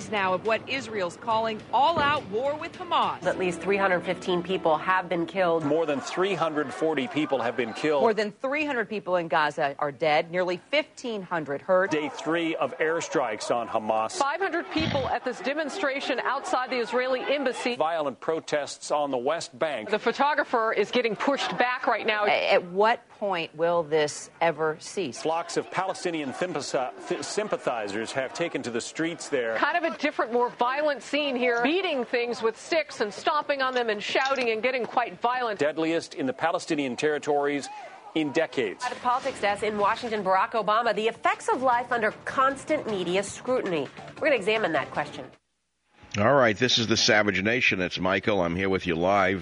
days now of what Israel's calling all-out war with Hamas. At least 315 people have been killed. More than 340 people have been killed. More than 300 people in Gaza are dead, nearly 1,500 hurt. Day 3 of airstrikes on Hamas. 500 people at this demonstration outside the Israeli embassy. Violent protests on the West Bank. The photographer is getting pushed back right now. At what point will this ever cease? Flocks of Palestinian sympathizers have taken to the streets there. Kind of a different, more violent scene here, beating things with sticks and stomping on them and shouting and getting quite violent. Deadliest in the Palestinian territories in decades. At the politics desk in Washington, Barack Obama, the effects of life under constant media scrutiny. We're going to examine that question. All right, this is the Savage Nation. It's Michael. I'm here with you live.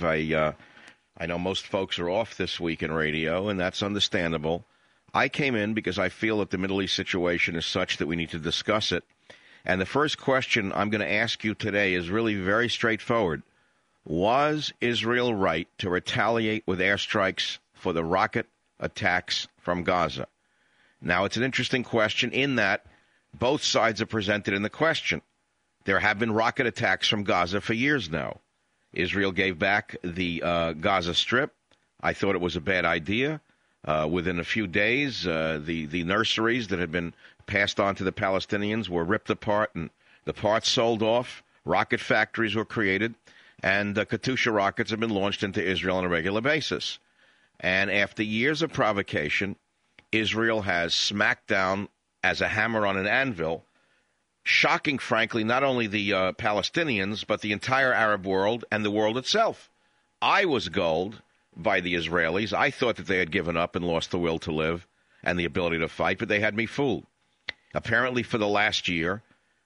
I know most folks are off this week in radio, and that's understandable. I came in because I feel that the Middle East situation is such that we need to discuss it. And the first question I'm going to ask you today is really very straightforward. Was Israel right to retaliate with airstrikes for the rocket attacks from Gaza? Now, it's an interesting question in that both sides are presented in the question. There have been rocket attacks from Gaza for years now. Israel gave back the Gaza Strip. I thought it was a bad idea. Within a few days, the nurseries that had been passed on to the Palestinians were ripped apart and the parts sold off. Rocket factories were created, and Katyusha rockets have been launched into Israel on a regular basis. And after years of provocation, Israel has smacked down as a hammer on an anvil, shocking, frankly, not only the Palestinians, but the entire Arab world and the world itself. I was gulled by the Israelis. I thought that they had given up and lost the will to live and the ability to fight, but they had me fooled. Apparently, for the last year,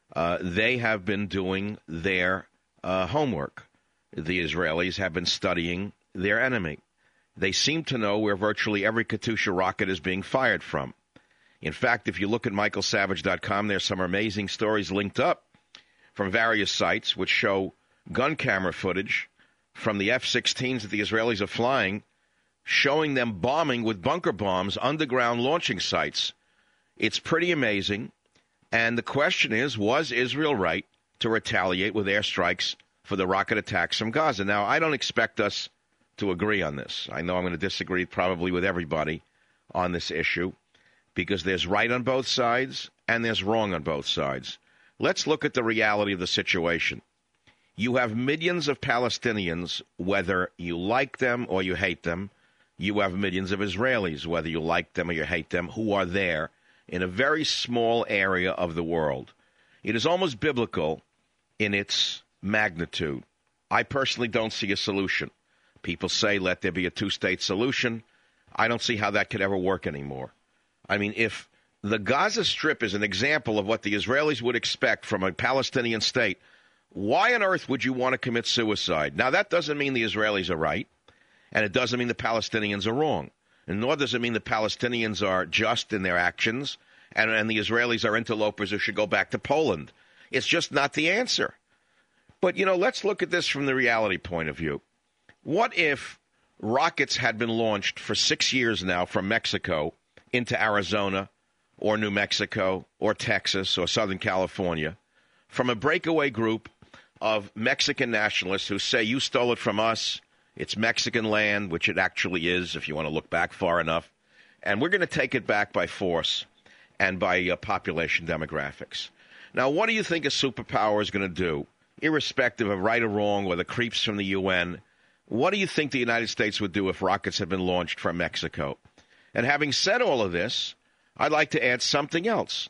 they have been doing their homework. The Israelis have been studying their enemy. They seem to know where virtually every Katyusha rocket is being fired from. In fact, if you look at michaelsavage.com, there's some amazing stories linked up from various sites which show gun camera footage from the F-16s that the Israelis are flying, showing them bombing with bunker bombs underground launching sites. It's pretty amazing. And the question is, was Israel right to retaliate with airstrikes for the rocket attacks from Gaza? Now, I don't expect us to agree on this. I know I'm going to disagree probably with everybody on this issue, because there's right on both sides and there's wrong on both sides. Let's look at the reality of the situation. You have millions of Palestinians, whether you like them or you hate them. You have millions of Israelis, whether you like them or you hate them, who are there in a very small area of the world. It is almost biblical in its magnitude. I personally don't see a solution. People say, let there be a two-state solution. I don't see how that could ever work anymore. I mean, if the Gaza Strip is an example of what the Israelis would expect from a Palestinian state, why on earth would you want to commit suicide? Now, that doesn't mean the Israelis are right, and it doesn't mean the Palestinians are wrong, and nor does it mean the Palestinians are just in their actions, and the Israelis are interlopers who should go back to Poland. It's just not the answer. But, let's look at this from the reality point of view. What if rockets had been launched for 6 years now from Mexico into Arizona or New Mexico or Texas or Southern California from a breakaway group of Mexican nationalists who say, you stole it from us, it's Mexican land, which it actually is if you want to look back far enough, and we're going to take it back by force and by population demographics. Now, what do you think a superpower is going to do, irrespective of right or wrong or the creeps from the UN? What do you think the United States would do if rockets had been launched from Mexico? And having said all of this, I'd like to add something else.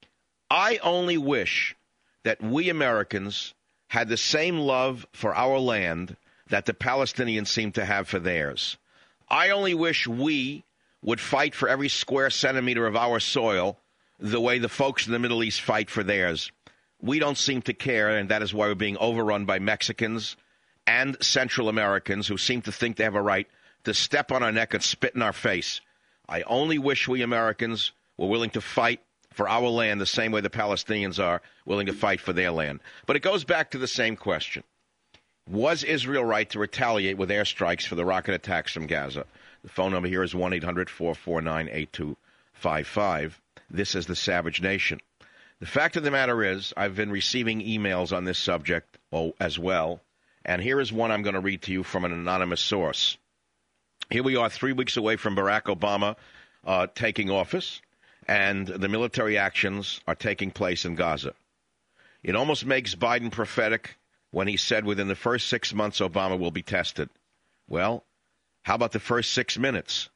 I only wish that we Americans had the same love for our land that the Palestinians seem to have for theirs. I only wish we would fight for every square centimeter of our soil the way the folks in the Middle East fight for theirs. We don't seem to care, and that is why we're being overrun by Mexicans and Central Americans who seem to think they have a right to step on our neck and spit in our face. I only wish we Americans were willing to fight for our land the same way the Palestinians are willing to fight for their land. But it goes back to the same question. Was Israel right to retaliate with airstrikes for the rocket attacks from Gaza? The phone number here is 1-800-449-8255. This is the Savage Nation. The fact of the matter is, I've been receiving emails on this subject as well, and here is one I'm going to read to you from an anonymous source. Here we are 3 weeks away from Barack Obama taking office, and the military actions are taking place in Gaza. It almost makes Biden prophetic when he said within the first 6 months Obama will be tested. Well, how about the first 6 minutes?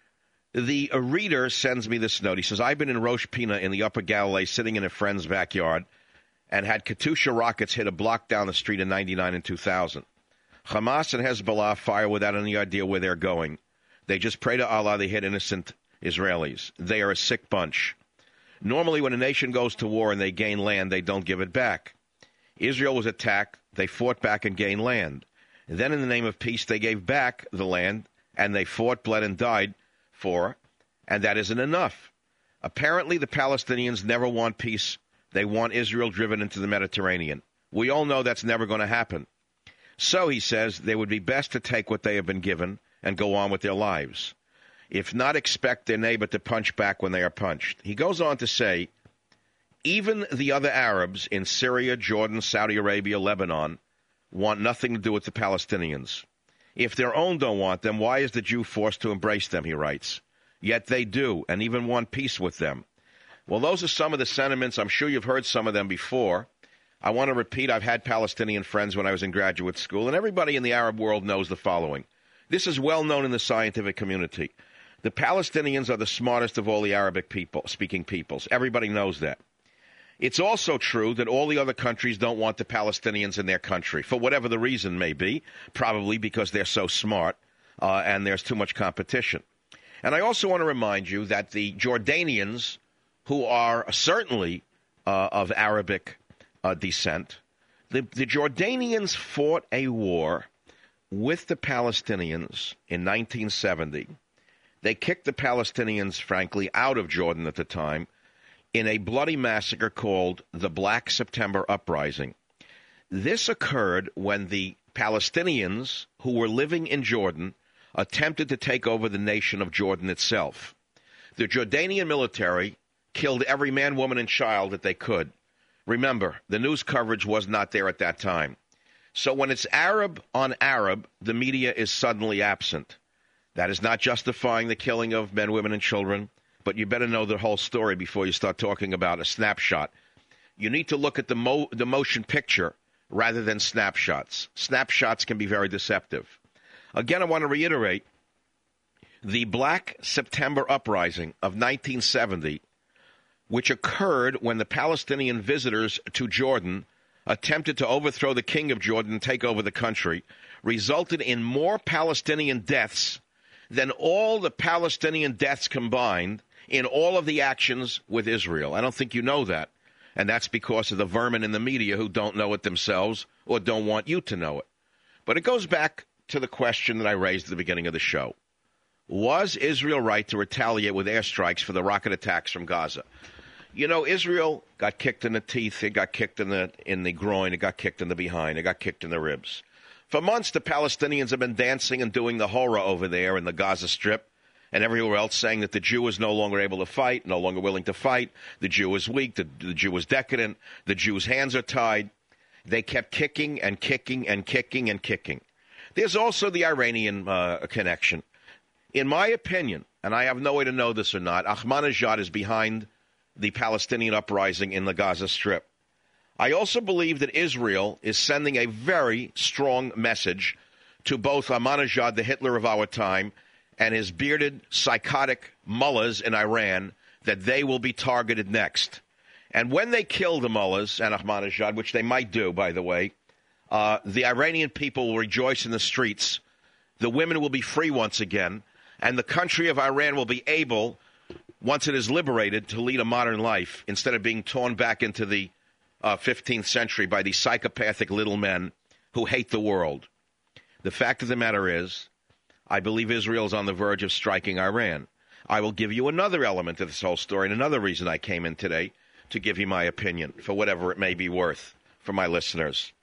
The reader sends me this note. He says, I've been in Rosh Pina in the Upper Galilee sitting in a friend's backyard and had Katyusha rockets hit a block down the street in 99 and 2000. Hamas and Hezbollah fire without any idea where they're going. They just pray to Allah they hit innocent Israelis. They are a sick bunch. Normally when a nation goes to war and they gain land, they don't give it back. Israel was attacked. They fought back and gained land. And then in the name of peace, they gave back the land, and they fought, bled, and died for, and that isn't enough. Apparently, the Palestinians never want peace. They want Israel driven into the Mediterranean. We all know that's never going to happen. So, he says, they would be best to take what they have been given and go on with their lives. If not, expect their neighbor to punch back when they are punched. He goes on to say, even the other Arabs in Syria, Jordan, Saudi Arabia, Lebanon, want nothing to do with the Palestinians. If their own don't want them, why is the Jew forced to embrace them, he writes. Yet they do, and even want peace with them. Well, those are some of the sentiments. I'm sure you've heard some of them before. I want to repeat, I've had Palestinian friends when I was in graduate school, and everybody in the Arab world knows the following. This is well known in the scientific community. The Palestinians are the smartest of all the Arabic-speaking peoples. Everybody knows that. It's also true that all the other countries don't want the Palestinians in their country, for whatever the reason may be, probably because they're so smart and there's too much competition. And I also want to remind you that the Jordanians, who are certainly of Arabic descent, the Jordanians fought a war with the Palestinians in 1970. They kicked the Palestinians, frankly, out of Jordan at the time, in a bloody massacre called the Black September Uprising. This occurred when the Palestinians who were living in Jordan attempted to take over the nation of Jordan itself. The Jordanian military killed every man, woman, and child that they could. Remember, the news coverage was not there at that time. So when it's Arab on Arab, the media is suddenly absent. That is not justifying the killing of men, women, and children. But you better know the whole story before you start talking about a snapshot. You need to look at the motion picture rather than snapshots. Snapshots can be very deceptive. Again, I want to reiterate, the Black September Uprising of 1970, which occurred when the Palestinian visitors to Jordan attempted to overthrow the king of Jordan and take over the country, resulted in more Palestinian deaths than all the Palestinian deaths combined in all of the actions with Israel. I don't think you know that. And that's because of the vermin in the media who don't know it themselves or don't want you to know it. But it goes back to the question that I raised at the beginning of the show. Was Israel right to retaliate with airstrikes for the rocket attacks from Gaza? You know, Israel got kicked in the teeth, it got kicked in the groin, it got kicked in the behind, it got kicked in the ribs. For months, the Palestinians have been dancing and doing the horror over there in the Gaza Strip and everywhere else, saying that the Jew is no longer able to fight, no longer willing to fight. The Jew is weak. The Jew is decadent. The Jew's hands are tied. They kept kicking and kicking and kicking and kicking. There's also the Iranian connection. In my opinion, and I have no way to know this or not, Ahmadinejad is behind the Palestinian uprising in the Gaza Strip. I also believe that Israel is sending a very strong message to both Ahmadinejad, the Hitler of our time, and his bearded, psychotic mullahs in Iran, that they will be targeted next. And when they kill the mullahs and Ahmadinejad, which they might do, by the way, the Iranian people will rejoice in the streets. The women will be free once again, and the country of Iran will be able, once it is liberated, to lead a modern life instead of being torn back into the 15th century by these psychopathic little men who hate the world. The fact of the matter is, I believe Israel is on the verge of striking Iran. I will give you another element to this whole story, and another reason I came in today to give you my opinion, for whatever it may be worth for my listeners.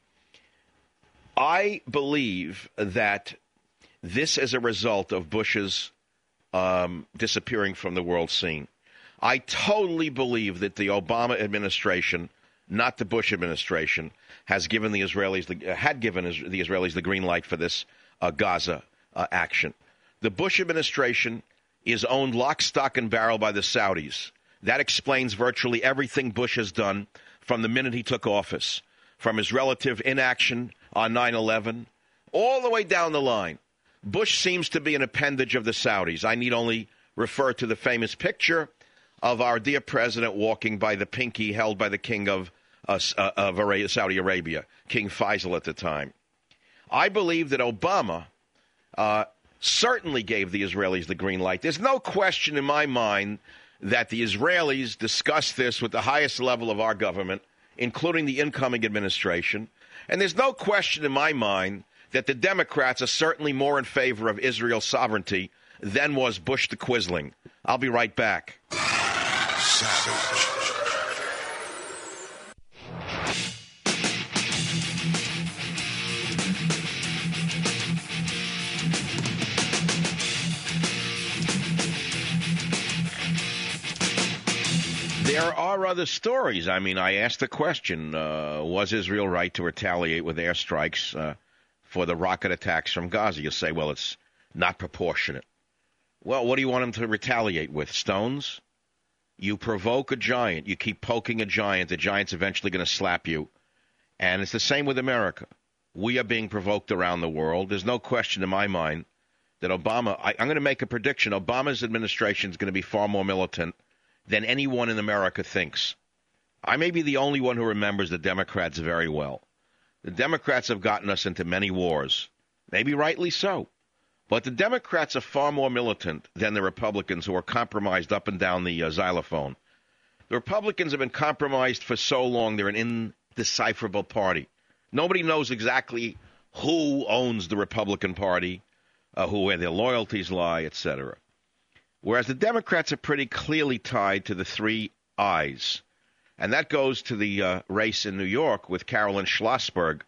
I believe that this is a result of Bush's disappearing from the world scene. I totally believe that the Obama administration, not the Bush administration, had given the Israelis the green light for this Gaza action. The Bush administration is owned lock, stock, and barrel by the Saudis. That explains virtually everything Bush has done from the minute he took office, from his relative inaction on 9/11, all the way down the line. Bush seems to be an appendage of the Saudis. I need only refer to the famous picture of our dear president walking by the pinky held by the king of Saudi Arabia, King Faisal at the time. I believe that Obama certainly gave the Israelis the green light. There's no question in my mind that the Israelis discussed this with the highest level of our government, including the incoming administration. And there's no question in my mind that the Democrats are certainly more in favor of Israel's sovereignty than was Bush the Quisling. I'll be right back. There are other stories. I mean, I asked the question, was Israel right to retaliate with airstrikes for the rocket attacks from Gaza? You say, well, it's not proportionate. Well, what do you want them to retaliate with? Stones? You provoke a giant. You keep poking a giant. The giant's eventually going to slap you. And it's the same with America. We are being provoked around the world. There's no question in my mind that Obama, I'm going to make a prediction, Obama's administration is going to be far more militant than anyone in America thinks. I may be the only one who remembers the Democrats very well. The Democrats have gotten us into many wars, maybe rightly so. But the Democrats are far more militant than the Republicans, who are compromised up and down the xylophone. The Republicans have been compromised for so long, they're an indecipherable party. Nobody knows exactly who owns the Republican Party, where their loyalties lie, etc. Whereas the Democrats are pretty clearly tied to the three I's. And that goes to the race in New York with Carolyn Schlossberg,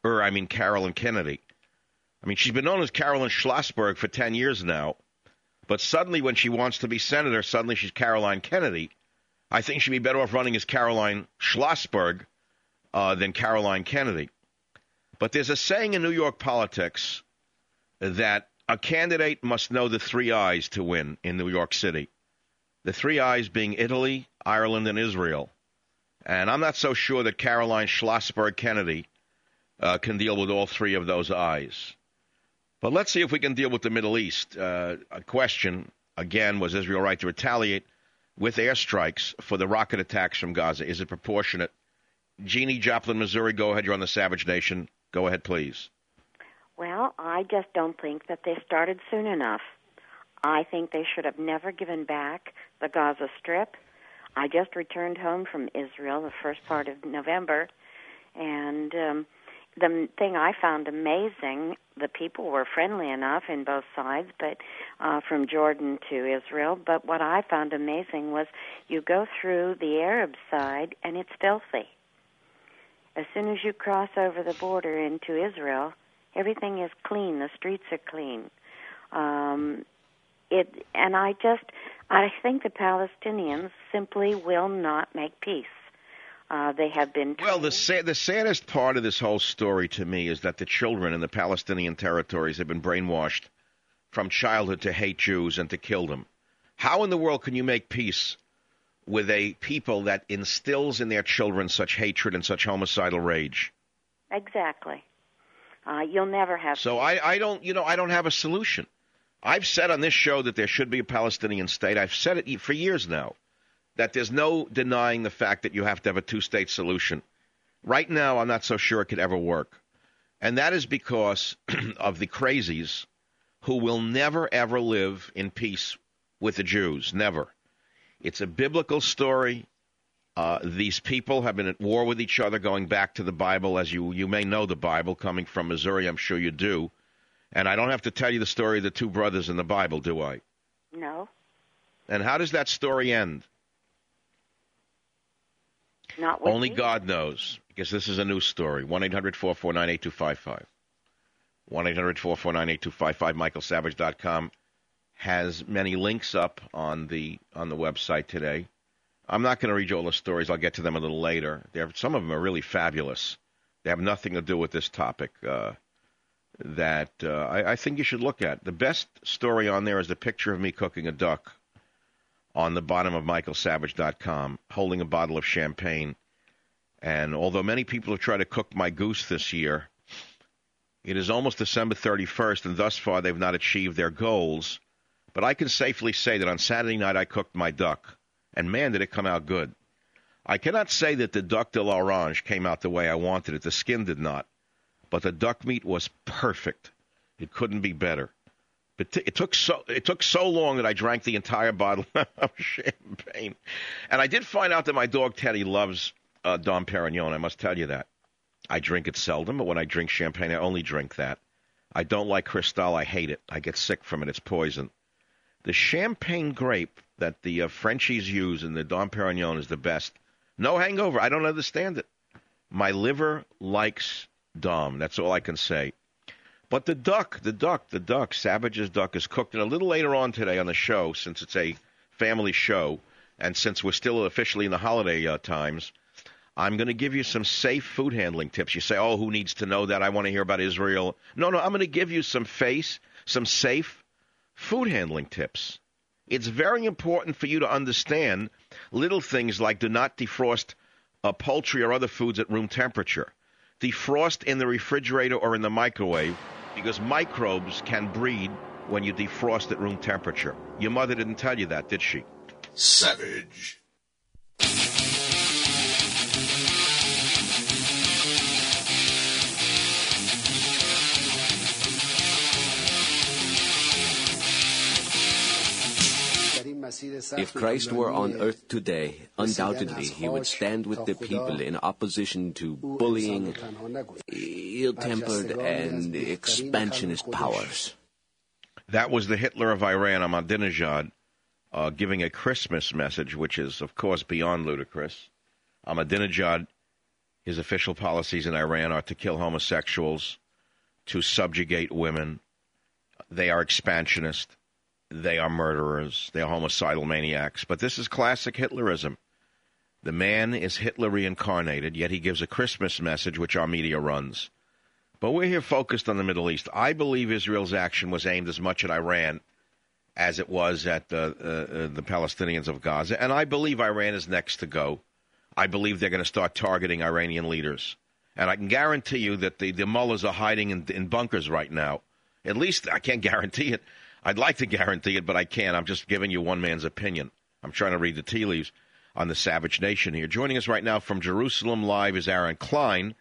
Carolyn Kennedy. I mean, she's been known as Carolyn Schlossberg for 10 years now. But suddenly when she wants to be senator, suddenly she's Caroline Kennedy. I think she'd be better off running as Caroline Schlossberg than Caroline Kennedy. But there's a saying in New York politics that a candidate must know the three I's to win in New York City. The three I's being Italy, Ireland, and Israel. And I'm not so sure that Caroline Schlossberg Kennedy can deal with all three of those I's. But let's see if we can deal with the Middle East. A question, again, was Israel right to retaliate with airstrikes for the rocket attacks from Gaza? Is it proportionate? Jeannie, Joplin, Missouri, go ahead. You're on the Savage Nation. Go ahead, please. Well, I just don't think that they started soon enough. I think they should have never given back the Gaza Strip. I just returned home from Israel the first part of November, and the thing I found amazing, the people were friendly enough in both sides, but from Jordan to Israel, but what I found amazing was you go through the Arab side, and it's filthy. As soon as you cross over the border into Israel, everything is clean. The streets are clean. I think the Palestinians simply will not make peace. They have been. Well, the saddest part of this whole story to me is that the children in the Palestinian territories have been brainwashed from childhood to hate Jews and to kill them. How in the world can you make peace with a people that instills in their children such hatred and such homicidal rage? Exactly. You'll never have. So I don't have a solution. I've said on this show that there should be a Palestinian state. I've said it for years now, that there's no denying the fact that you have to have a two-state solution. Right now, I'm not so sure it could ever work. And that is because of the crazies who will never, ever live in peace with the Jews. Never. It's a biblical story. These people have been at war with each other going back to the Bible. As you may know the Bible, coming from Missouri, I'm sure you do. And I don't have to tell you the story of the two brothers in the Bible, do I? No. And how does that story end? Not with Only me. God knows, because this is a news story. 1-800-449-8255. 1-800-449-8255, michaelsavage.com. has many links up on the website today. I'm not going to read you all the stories. I'll get to them a little later. Some of them are really fabulous. They have nothing to do with this topic that I think you should look at. The best story on there is the picture of me cooking a duck on the bottom of michaelsavage.com, holding a bottle of champagne. And although many people have tried to cook my goose this year, it is almost December 31st, and thus far they've not achieved their goals. But I can safely say that on Saturday night I cooked my duck, and man, did it come out good. I cannot say that the duck de l'orange came out the way I wanted it. The skin did not. But the duck meat was perfect. It couldn't be better. But it took so long that I drank the entire bottle of champagne. And I did find out that my dog Teddy loves Dom Perignon. I must tell you that. I drink it seldom, but when I drink champagne, I only drink that. I don't like Cristal. I hate it. I get sick from it. It's poison. The champagne grape that the Frenchies use in the Dom Perignon is the best. No hangover. I don't understand it. My liver likes Dom. That's all I can say. But the duck, Savage's duck, is cooked. And a little later on today on the show, since it's a family show, and since we're still officially in the holiday times, I'm going to give you some safe food handling tips. You say, oh, who needs to know that? I want to hear about Israel. No, I'm going to give you some safe food handling tips. It's very important for you to understand little things like do not defrost poultry or other foods at room temperature. Defrost in the refrigerator or in the microwave because microbes can breed when you defrost at room temperature. Your mother didn't tell you that, did she? Savage. If Christ were on earth today, undoubtedly he would stand with the people in opposition to bullying, ill-tempered, and expansionist powers. That was the Hitler of Iran, Ahmadinejad, giving a Christmas message, which is, of course, beyond ludicrous. Ahmadinejad, his official policies in Iran are to kill homosexuals, to subjugate women. They are expansionist. They are murderers. They are homicidal maniacs. But this is classic Hitlerism. The man is Hitler reincarnated, yet he gives a Christmas message which our media runs. But we're here focused on the Middle East. I believe Israel's action was aimed as much at Iran as it was at the Palestinians of Gaza. And I believe Iran is next to go. I believe they're going to start targeting Iranian leaders. And I can guarantee you that the mullahs are hiding in bunkers right now. At least I can't guarantee it. I'd like to guarantee it, but I can't. I'm just giving you one man's opinion. I'm trying to read the tea leaves on the Savage Nation here. Joining us right now from Jerusalem Live is Aaron Klein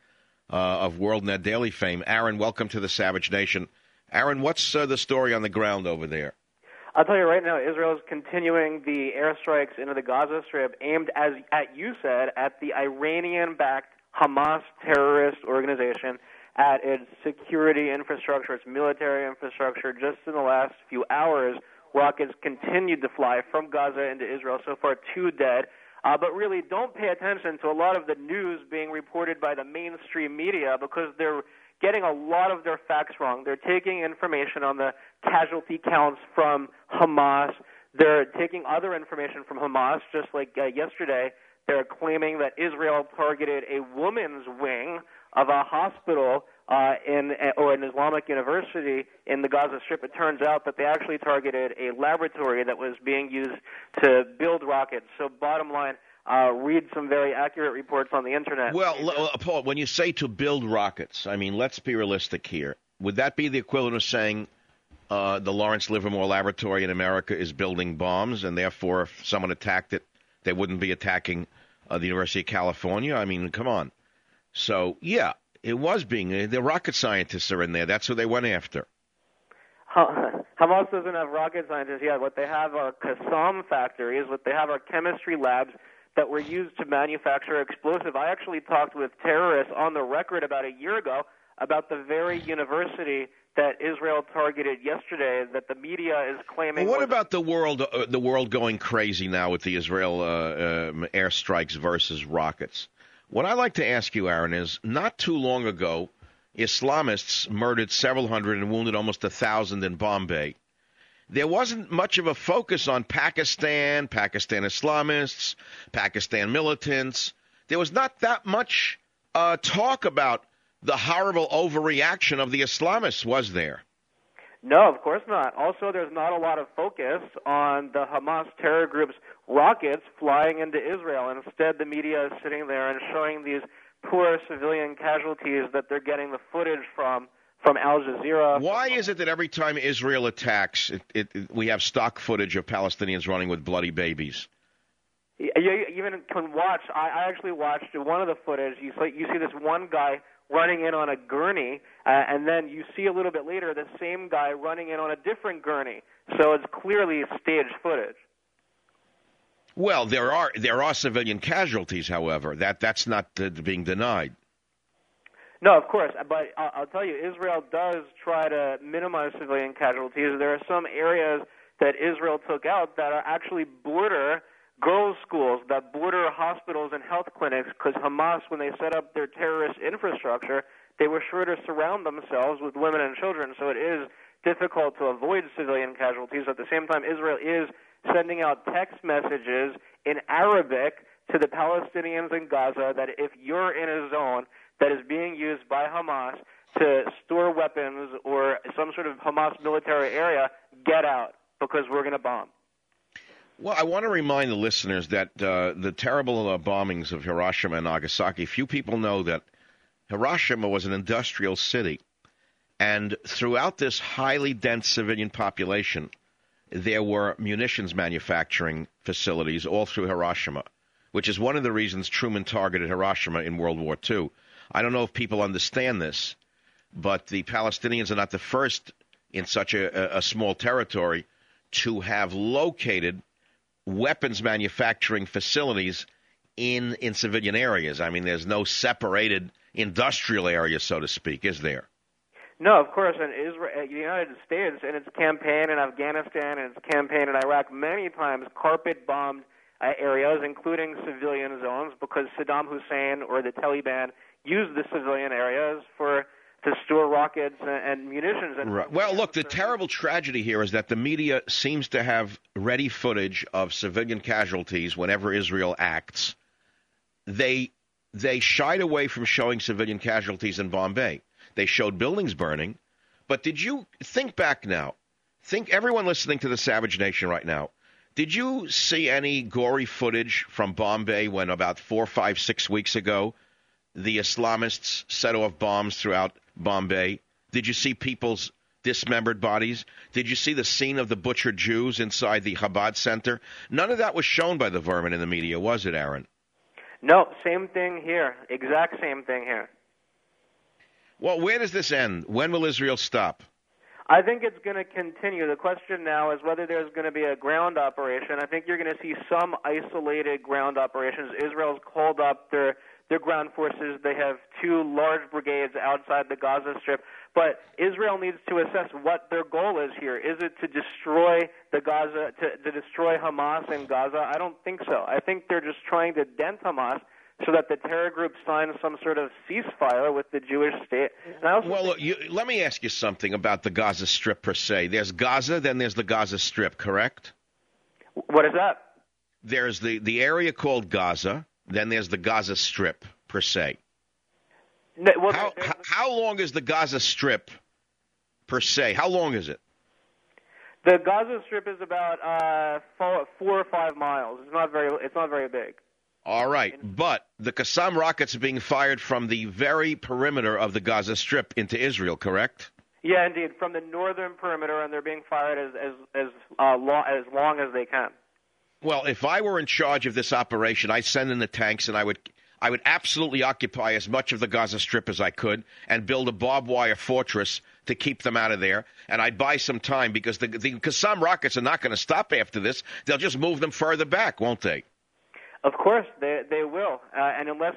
of WorldNet Daily fame. Aaron, welcome to the Savage Nation. Aaron, what's the story on the ground over there? I'll tell you right now, Israel is continuing the airstrikes into the Gaza Strip aimed, as you said, at the Iranian-backed Hamas terrorist organization, at its security infrastructure, its military infrastructure. Just in the last few hours, rockets continued to fly from Gaza into Israel. So far, 2 dead. But really, don't pay attention to a lot of the news being reported by the mainstream media because they're getting a lot of their facts wrong. They're taking information on the casualty counts from Hamas. They're taking other information from Hamas, just like yesterday. They're claiming that Israel targeted a woman's wing of a hospital in an Islamic university in the Gaza Strip. It turns out that they actually targeted a laboratory that was being used to build rockets. So bottom line, read some very accurate reports on the Internet. Well, Paul, when you say to build rockets, I mean, let's be realistic here. Would that be the equivalent of saying the Lawrence Livermore Laboratory in America is building bombs, and therefore if someone attacked it, they wouldn't be attacking the University of California? I mean, come on. So, yeah, it was the rocket scientists are in there. That's who they went after. Hamas doesn't have rocket scientists yet. What they have are Qassam factories. What they have are chemistry labs that were used to manufacture explosive. I actually talked with terrorists on the record about a year ago about the very university that Israel targeted yesterday that the media is claiming. Well, what about the world going crazy now with the Israel airstrikes versus rockets? What I'd like to ask you, Aaron, is not too long ago, Islamists murdered several hundred and wounded almost 1,000 in Bombay. there wasn't much of a focus on Pakistan Islamists, Pakistan militants. There was not that much talk about the horrible overreaction of the Islamists, was there? No, of course not. Also, there's not a lot of focus on the Hamas terror group's rockets flying into Israel. And instead, the media is sitting there and showing these poor civilian casualties that they're getting the footage from Al Jazeera. Why is it that every time Israel attacks, we have stock footage of Palestinians running with bloody babies? You even can watch. I actually watched one of the footage. You see this one guy running in on a gurney, and then you see a little bit later the same guy running in on a different gurney. So it's clearly staged footage. Well, there are civilian casualties, however. That's not being denied. No, of course, but I'll tell you, Israel does try to minimize civilian casualties. There are some areas that Israel took out that are actually border girls' schools, that border hospitals and health clinics, because Hamas, when they set up their terrorist infrastructure, they were sure to surround themselves with women and children, so it is difficult to avoid civilian casualties. At the same time, Israel is sending out text messages in Arabic to the Palestinians in Gaza that if you're in a zone that is being used by Hamas to store weapons or some sort of Hamas military area, get out, because we're going to bomb. Well, I want to remind the listeners that the terrible bombings of Hiroshima and Nagasaki, few people know that Hiroshima was an industrial city. And throughout this highly dense civilian population, there were munitions manufacturing facilities all through Hiroshima, which is one of the reasons Truman targeted Hiroshima in World War II. I don't know if people understand this, but the Palestinians are not the first in such a small territory to have located weapons manufacturing facilities in civilian areas. I mean, there's no separated industrial area, so to speak, is there? No, of course. And Israel, the United States, in its campaign in Afghanistan and its campaign in Iraq, many times carpet-bombed areas, including civilian zones, because Saddam Hussein or the Taliban used the civilian areas to store rockets and munitions. And right. Well, look, the terrible tragedy here is that the media seems to have ready footage of civilian casualties whenever Israel acts. They shied away from showing civilian casualties in Bombay. They showed buildings burning. But did you think back now? Think everyone listening to the Savage Nation right now. Did you see any gory footage from Bombay when about 4, 5, 6 weeks ago the Islamists set off bombs throughout Bombay? Did you see people's dismembered bodies? Did you see the scene of the butchered Jews inside the Chabad Center? None of that was shown by the vermin in the media, was it, Aaron? No, same thing here. Exact same thing here. Well, where does this end? When will Israel stop? I think it's going to continue. The question now is whether there's going to be a ground operation. I think you're going to see some isolated ground operations. Israel's called up their ground forces. They have 2 large brigades outside the Gaza Strip. But Israel needs to assess what their goal is here. Is it to destroy to destroy Hamas in Gaza? I don't think so. I think they're just trying to dent Hamas so that the terror group signs some sort of ceasefire with the Jewish state. Well, look, let me ask you something about the Gaza Strip per se. There's Gaza, then there's the Gaza Strip, correct? What is that? There's the area called Gaza, then there's the Gaza Strip per se. No, well, how long is the Gaza Strip per se? How long is it? The Gaza Strip is about 4 or 5 miles. It's not very big. All right, but the Qassam rockets are being fired from the very perimeter of the Gaza Strip into Israel, correct? Yeah, indeed, from the northern perimeter, and they're being fired as long as they can. Well, if I were in charge of this operation, I'd send in the tanks, and I would absolutely occupy as much of the Gaza Strip as I could and build a barbed wire fortress to keep them out of there. And I'd buy some time because the Qassam rockets are not going to stop after this. They'll just move them further back, won't they? Of course, they will. And unless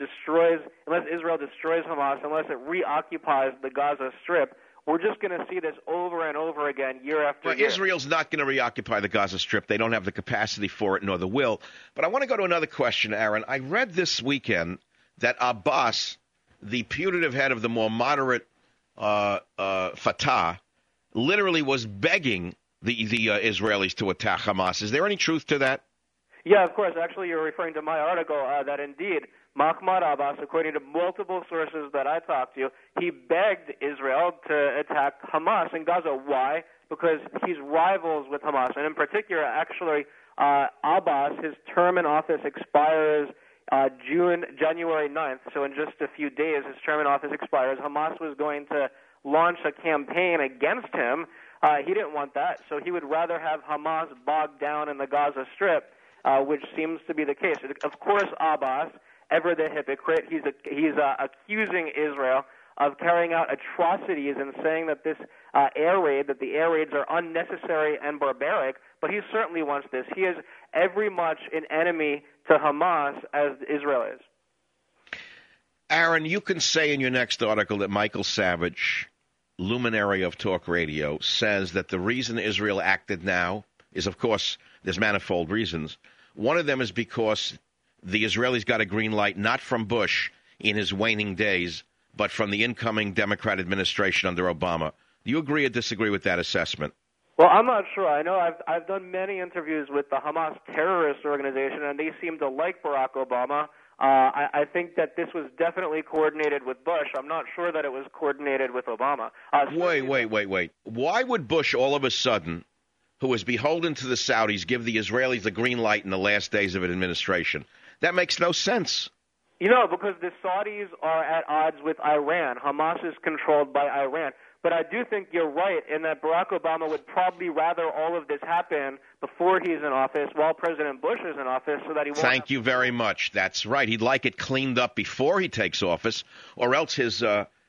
Israel destroys Hamas, unless it reoccupies the Gaza Strip, we're just going to see this over and over again year after year. Israel's not going to reoccupy the Gaza Strip. They don't have the capacity for it nor the will. But I want to go to another question, Aaron. I read this weekend that Abbas, the putative head of the more moderate Fatah, literally was begging the Israelis to attack Hamas. Is there any truth to that? Yeah, of course. Actually, you're referring to my article that indeed Mahmoud Abbas, according to multiple sources that I talked to, he begged Israel to attack Hamas in Gaza. Why? Because he's rivals with Hamas. And in particular, actually, Abbas, his term in office expires January 9th. So in just a few days, his term in office expires. Hamas was going to launch a campaign against him. He didn't want that. So he would rather have Hamas bogged down in the Gaza Strip, which seems to be the case. Of course, Abbas, ever the hypocrite, he's accusing Israel of carrying out atrocities and saying that the air raids are unnecessary and barbaric, but he certainly wants this. He is every much an enemy to Hamas as Israel is. Aaron, you can say in your next article that Michael Savage, luminary of talk radio, says that the reason Israel acted now is, of course, there's manifold reasons. One of them is because the Israelis got a green light not from Bush in his waning days, but from the incoming Democrat administration under Obama. Do you agree or disagree with that assessment? Well, I'm not sure. I know I've done many interviews with the Hamas terrorist organization, and they seem to like Barack Obama. I think that this was definitely coordinated with Bush. I'm not sure that it was coordinated with Obama. Wait. Why would Bush all of a sudden, who was beholden to the Saudis, give the Israelis the green light in the last days of an administration? That makes no sense. You know, because the Saudis are at odds with Iran. Hamas is controlled by Iran. But I do think you're right in that Barack Obama would probably rather all of this happen before he's in office, while President Bush is in office, so that he won't. Thank you very much. That's right. He'd like it cleaned up before he takes office, or else his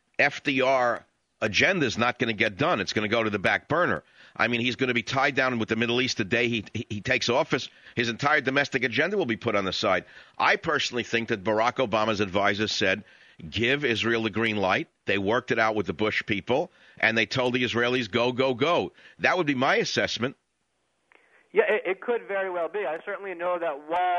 FDR agenda is not going to get done. It's going to go to the back burner. I mean, he's going to be tied down with the Middle East the day he takes office. His entire domestic agenda will be put on the side. I personally think that Barack Obama's advisors said, give Israel the green light. They worked it out with the Bush people, and they told the Israelis, go, go, go. That would be my assessment. Yeah, it could very well be. I certainly know that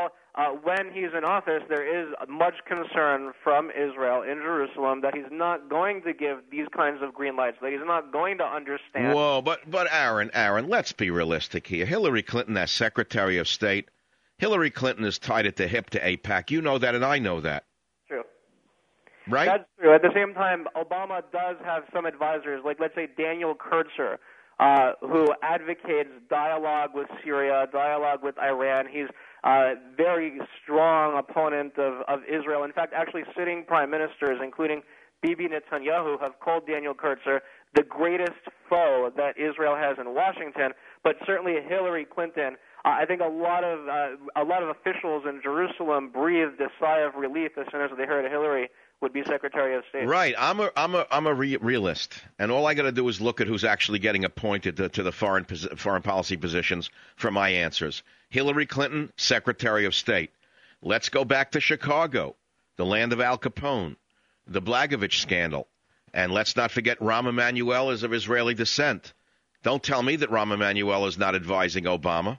when he's in office, there is much concern from Israel in Jerusalem that he's not going to give these kinds of green lights, that he's not going to understand. Whoa, but Aaron, let's be realistic here. Hillary Clinton as Secretary of State, Hillary Clinton is tied at the hip to AIPAC. You know that, and I know that. True. Right? That's true. At the same time, Obama does have some advisors, like let's say Daniel Kurtzer, who advocates dialogue with Syria, dialogue with Iran. He's a very strong opponent of Israel. In fact, actually sitting prime ministers, including Bibi Netanyahu, have called Daniel Kurtzer the greatest foe that Israel has in Washington. But certainly Hillary Clinton, I think a lot of officials in Jerusalem breathed a sigh of relief as soon as they heard Hillary would be Secretary of State. Right. I'm a realist, and all I got to do is look at who's actually getting appointed to the foreign policy positions for my answers. Hillary Clinton, Secretary of State. Let's go back to Chicago, the land of Al Capone, the Blagojevich scandal, and let's not forget Rahm Emanuel is of Israeli descent. Don't tell me that Rahm Emanuel is not advising Obama.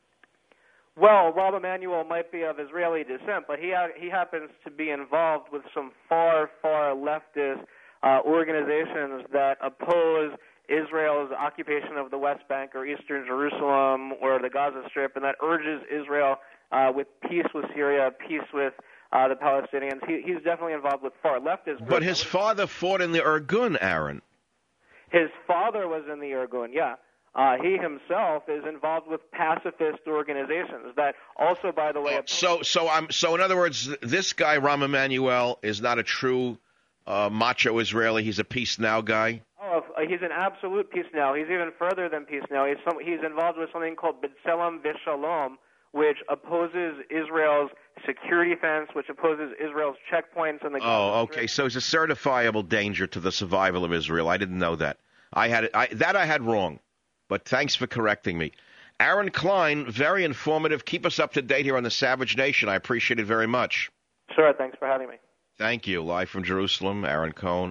Well, Rahm Emanuel might be of Israeli descent, but he happens to be involved with some far, far leftist organizations that oppose Israel's occupation of the West Bank or Eastern Jerusalem or the Gaza Strip, and that urges Israel with peace with Syria, peace with the Palestinians. He's definitely involved with far leftist groups. But his father fought in the Irgun, Aaron. His father was in the Irgun, yeah. He himself is involved with pacifist organizations that also, by the way... So in other words, this guy, Rahm Emanuel, is not a true macho Israeli. He's a peace now guy? Oh, he's an absolute peace now. He's even further than peace now. He's involved with something called B'Tselem V'Shalom, which opposes Israel's security fence, which opposes Israel's checkpoints in the Gaza Strip. Okay. So he's a certifiable danger to the survival of Israel. I didn't know that. I had wrong. But thanks for correcting me. Aaron Klein, very informative. Keep us up to date here on the Savage Nation. I appreciate it very much. Sure. Thanks for having me. Thank you. Live from Jerusalem, Aaron Klein,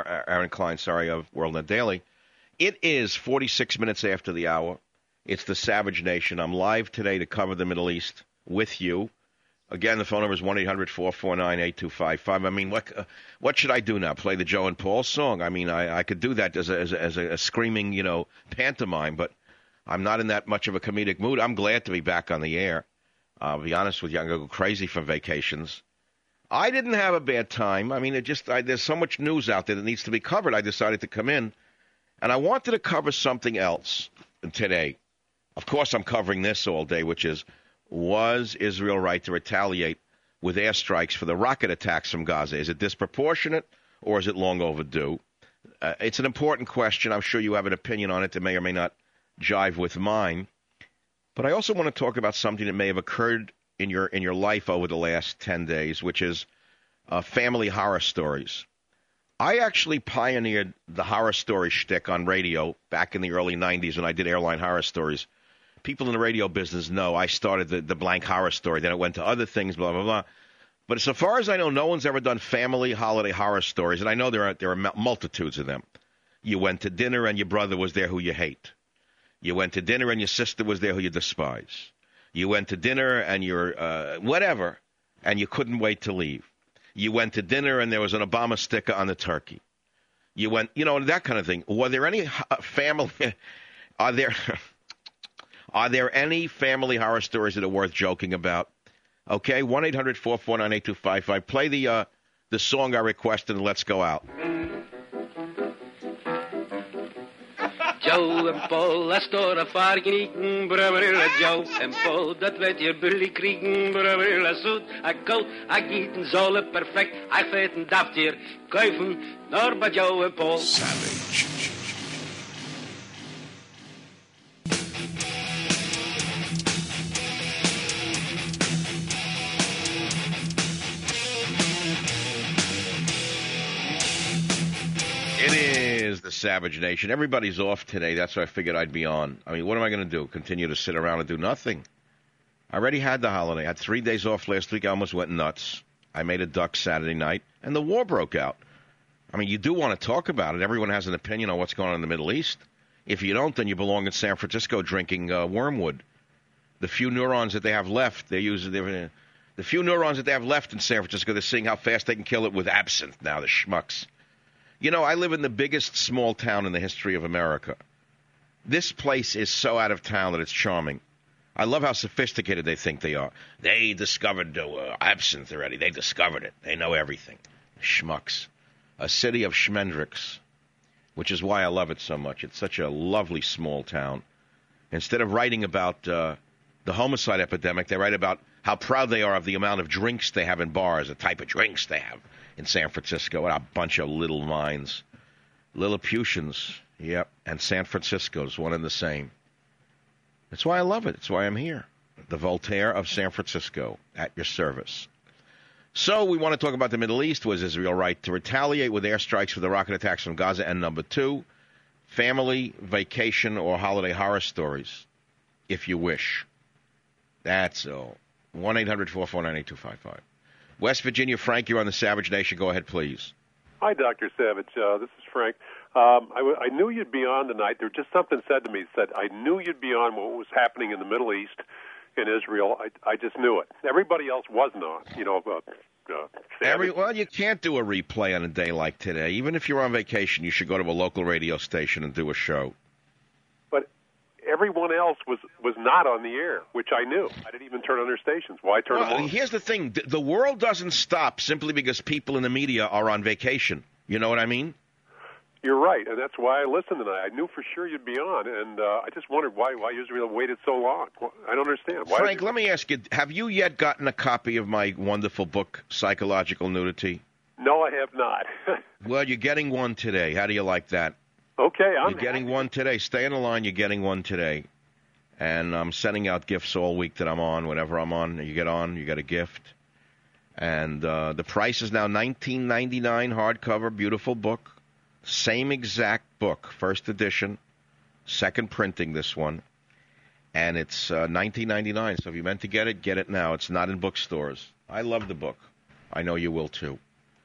of WorldNet Daily. It is 46 minutes after the hour. It's the Savage Nation. I'm live today to cover the Middle East with you. Again, the phone number is 1-800-449-8255. I mean, what should I do now? Play the Joe and Paul song? I mean, I could do that as a screaming, pantomime, but I'm not in that much of a comedic mood. I'm glad to be back on the air. I'll be honest with you, I'm going to go crazy from vacations. I didn't have a bad time. I mean, there's so much news out there that needs to be covered. I decided to come in, and I wanted to cover something else today. Of course, I'm covering this all day, which is, was Israel right to retaliate with airstrikes for the rocket attacks from Gaza? Is it disproportionate, or is it long overdue? It's an important question. I'm sure you have an opinion on it that may or may not jive with mine. But I also want to talk about something that may have occurred in your life over the last 10 days, which is family horror stories. I actually pioneered the horror story shtick on radio back in the early 90s when I did airline horror stories. People in the radio business know I started the blank horror story. Then it went to other things, blah, blah, blah. But so far as I know, no one's ever done family holiday horror stories, and I know there are multitudes of them. You went to dinner and your brother was there who you hate. You went to dinner and your sister was there who you despise. You went to dinner and your whatever, and you couldn't wait to leave. You went to dinner and there was an Obama sticker on the turkey. You went, that kind of thing. Were there any family? Are there any family horror stories that are worth joking about? Okay, 1-800-449-8255. Play the song I requested and let's go out. Joe en Paul, als door een vaar genieten, brabberilla Joe en Paul, dat weet je bully kriegen, brabberilla zoet, a koud, a gieten, zolle perfect, a feten daftier, kuifen, naar bij Joe en Paul. Savage. It is the Savage Nation. Everybody's off today. That's why I figured I'd be on. I mean, what am I going to do? Continue to sit around and do nothing? I already had the holiday. I had 3 days off last week. I almost went nuts. I made a duck Saturday night, and the war broke out. I mean, you do want to talk about it. Everyone has an opinion on what's going on in the Middle East. If you don't, then you belong in San Francisco drinking wormwood. The few neurons that they have left, the few neurons that they have left in San Francisco, they're seeing how fast they can kill it with absinthe now, the schmucks. I live in the biggest small town in the history of America. This place is so out of town that it's charming. I love how sophisticated they think they are. They discovered absinthe already. They discovered it. They know everything. Schmucks. A city of schmendricks, which is why I love it so much. It's such a lovely small town. Instead of writing about the homicide epidemic, they write about how proud they are of the amount of drinks they have in bars, the type of drinks they have in San Francisco. What a bunch of little minds. Lilliputians, yep, and San Francisco's one and the same. That's why I love it. That's why I'm here. The Voltaire of San Francisco, at your service. So we want to talk about the Middle East. Was Israel right to retaliate with airstrikes for the rocket attacks from Gaza? And number two, family, vacation, or holiday horror stories, if you wish. That's all. 1-800-449-8255. West Virginia, Frank, you're on the Savage Nation. Go ahead, please. Hi, Dr. Savage. This is Frank. I knew you'd be on tonight. There was just something said to me. Said I knew you'd be on what was happening in the Middle East, in Israel. I just knew it. Everybody else wasn't on. Well, you can't do a replay on a day like today. Even if you're on vacation, you should go to a local radio station and do a show. But everyone else was not on the air, which I knew. I didn't even turn on their stations. Why turn them on? Here's the thing. The world doesn't stop simply because people in the media are on vacation. You know what I mean? You're right, and that's why I listened tonight. I knew for sure you'd be on, and I just wondered why Israel waited so long. I don't understand. Why Frank, let me ask you, have you yet gotten a copy of my wonderful book, Psychological Nudity? No, I have not. Well, you're getting one today. How do you like that? Okay, You're getting one today. Stay on the line. You're getting one today. And I'm sending out gifts all week that I'm on. Whenever I'm on, you get a gift. And the price is now $19.99, hardcover, beautiful book. Same exact book, first edition, second printing this one. And it's $19.99. So if you meant to get it now. It's not in bookstores. I love the book. I know you will too.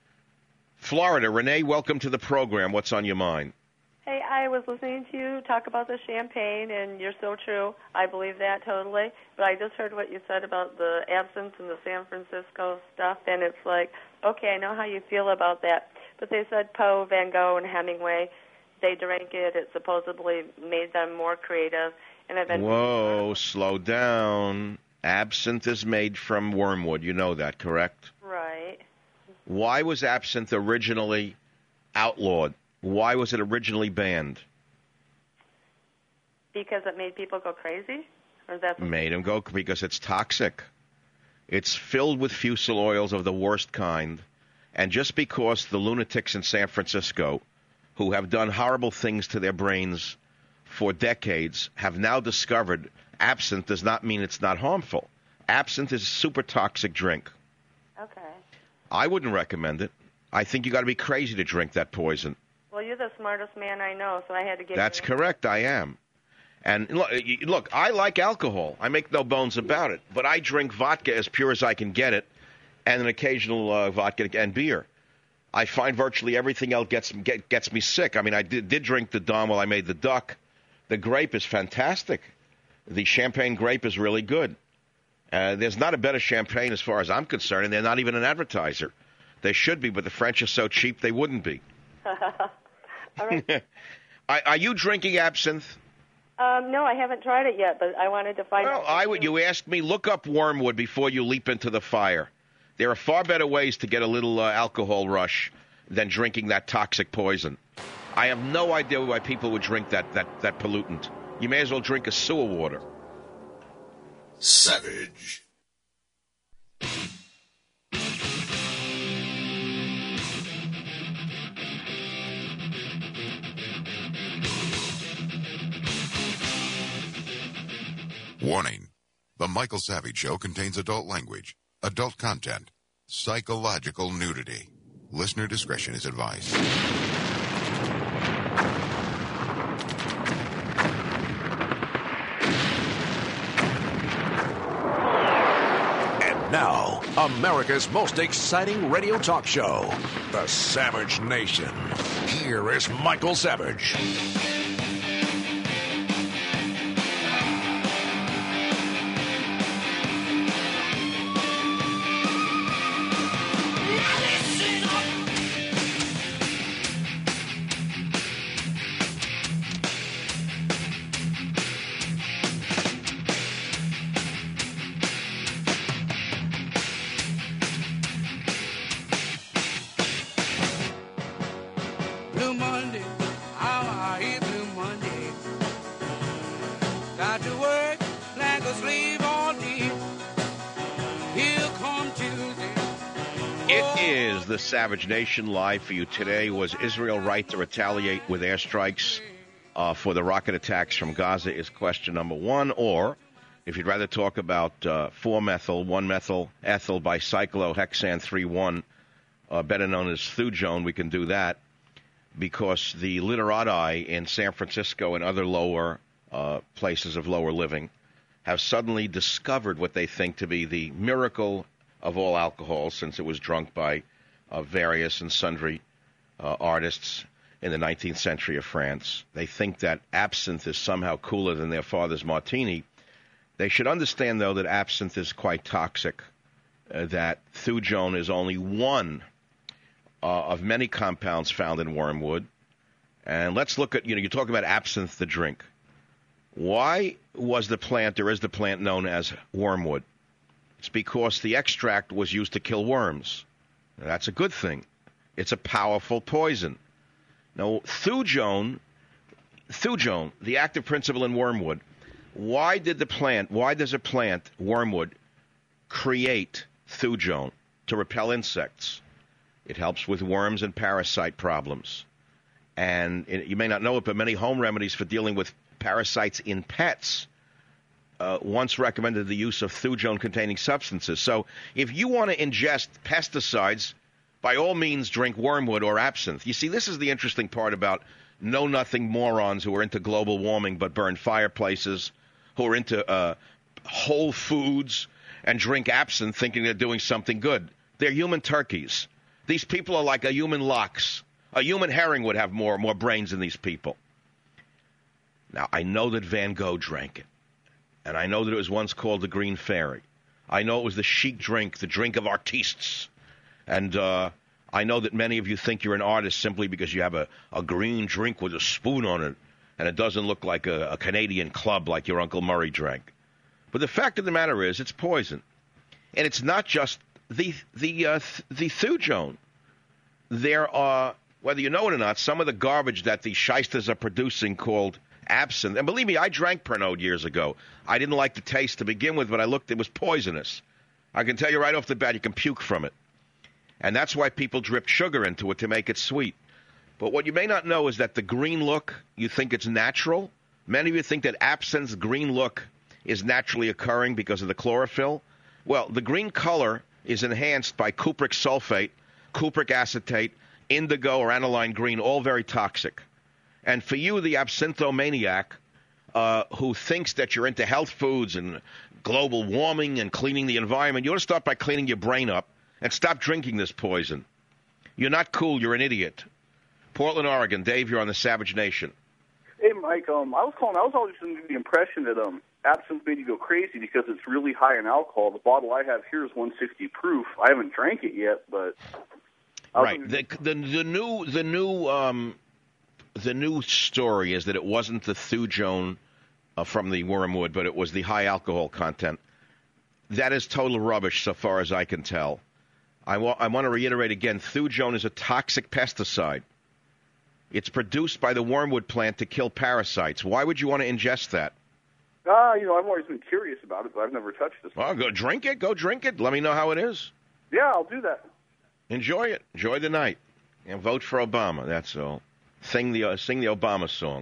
Florida, Renee, welcome to the program. What's on your mind? Hey, I was listening to you talk about the champagne, and you're so true. I believe that totally. But I just heard what you said about the absence and the San Francisco stuff, and it's like, okay, I know how you feel about that. But they said Poe, Van Gogh, and Hemingway, they drank it. It supposedly made them more creative. And I've been Whoa, slow down. Absinthe is made from wormwood. You know that, correct? Right. Why was absinthe originally outlawed? Why was it originally banned? Because it made people go crazy? Or is that Made them go because it's toxic. It's filled with fusel oils of the worst kind. And just because the lunatics in San Francisco, who have done horrible things to their brains for decades, have now discovered absinthe does not mean it's not harmful. Absinthe is a super toxic drink. Okay. I wouldn't recommend it. I think you got to be crazy to drink that poison. Well, you're the smartest man I know, so I had to give That's you correct, I am. And look, I like alcohol. I make no bones about it. But I drink vodka as pure as I can get it, and an occasional vodka and beer. I find virtually everything else gets me sick. I mean, I did drink the Dom while I made the duck. The grape is fantastic. The champagne grape is really good. There's not a better champagne as far as I'm concerned, and they're not even an advertiser. They should be, but the French are so cheap they wouldn't be. All right. Are you drinking absinthe? No, I haven't tried it yet, but I wanted to find out. I would. You asked me, look up wormwood before you leap into the fire. There are far better ways to get a little alcohol rush than drinking that toxic poison. I have no idea why people would drink that pollutant. You may as well drink a sewer water. Savage. Warning. The Michael Savage Show contains adult language, adult content, psychological nudity. Listener discretion is advised. And now, America's most exciting radio talk show, The Savage Nation. Here is Michael Savage. The Savage Nation live for you today. Was Israel right to retaliate with airstrikes for the rocket attacks from Gaza is question number one. Or, if you'd rather talk about 4-methyl, 1-methyl ethyl bicyclohexane 3,1, better known as thujone, we can do that because the literati in San Francisco and other lower places of lower living have suddenly discovered what they think to be the miracle of all alcohol, since it was drunk by various and sundry artists in the 19th century of France. They think that absinthe is somehow cooler than their father's martini. They should understand, though, that absinthe is quite toxic, that thujone is only one of many compounds found in wormwood. And let's look at, you're talking about absinthe, the drink. Why was the plant, or is the plant known as wormwood? It's because the extract was used to kill worms. Now, that's a good thing. It's a powerful poison. Now, thujone, the active principle in wormwood, why does a plant, wormwood, create thujone? To repel insects. It helps with worms and parasite problems. And you may not know it, but many home remedies for dealing with parasites in pets once recommended the use of thujone-containing substances. So if you want to ingest pesticides, by all means drink wormwood or absinthe. You see, this is the interesting part about know-nothing morons who are into global warming but burn fireplaces, who are into whole foods and drink absinthe thinking they're doing something good. They're human turkeys. These people are like a human lox. A human herring would have more brains than these people. Now, I know that Van Gogh drank it. And I know that it was once called the Green Fairy. I know it was the chic drink, the drink of artistes. And I know that many of you think you're an artist simply because you have a green drink with a spoon on it, and it doesn't look like a Canadian club like your Uncle Murray drank. But the fact of the matter is, it's poison. And it's not just the Thujone. There are, whether you know it or not, some of the garbage that the shysters are producing called absinthe. And believe me, I drank Pernod years ago. I didn't like the taste to begin with, but I looked, it was poisonous. I can tell you right off the bat, you can puke from it. And that's why people drip sugar into it to make it sweet. But what you may not know is that the green look, you think it's natural. Many of you think that absinthe's green look is naturally occurring because of the chlorophyll. Well, the green color is enhanced by cupric sulfate, cupric acetate, indigo or aniline green, all very toxic. And for you, the absinthomaniac, who thinks that you're into health foods and global warming and cleaning the environment, you ought to start by cleaning your brain up and stop drinking this poison. You're not cool. You're an idiot. Portland, Oregon. Dave, you're on the Savage Nation. Hey, Mike. I was always under the impression that absinthe made you go crazy because it's really high in alcohol. The bottle I have here is 160 proof. I haven't drank it yet, but right. The new story is that it wasn't the Thujone from the wormwood, but it was the high alcohol content. That is total rubbish, so far as I can tell. I want to reiterate again: Thujone is a toxic pesticide. It's produced by the wormwood plant to kill parasites. Why would you want to ingest that? I've always been curious about it, but I've never touched this. Well, go drink it. Go drink it. Let me know how it is. Yeah, I'll do that. Enjoy it. Enjoy the night. And vote for Obama. That's all. Sing the Obama song.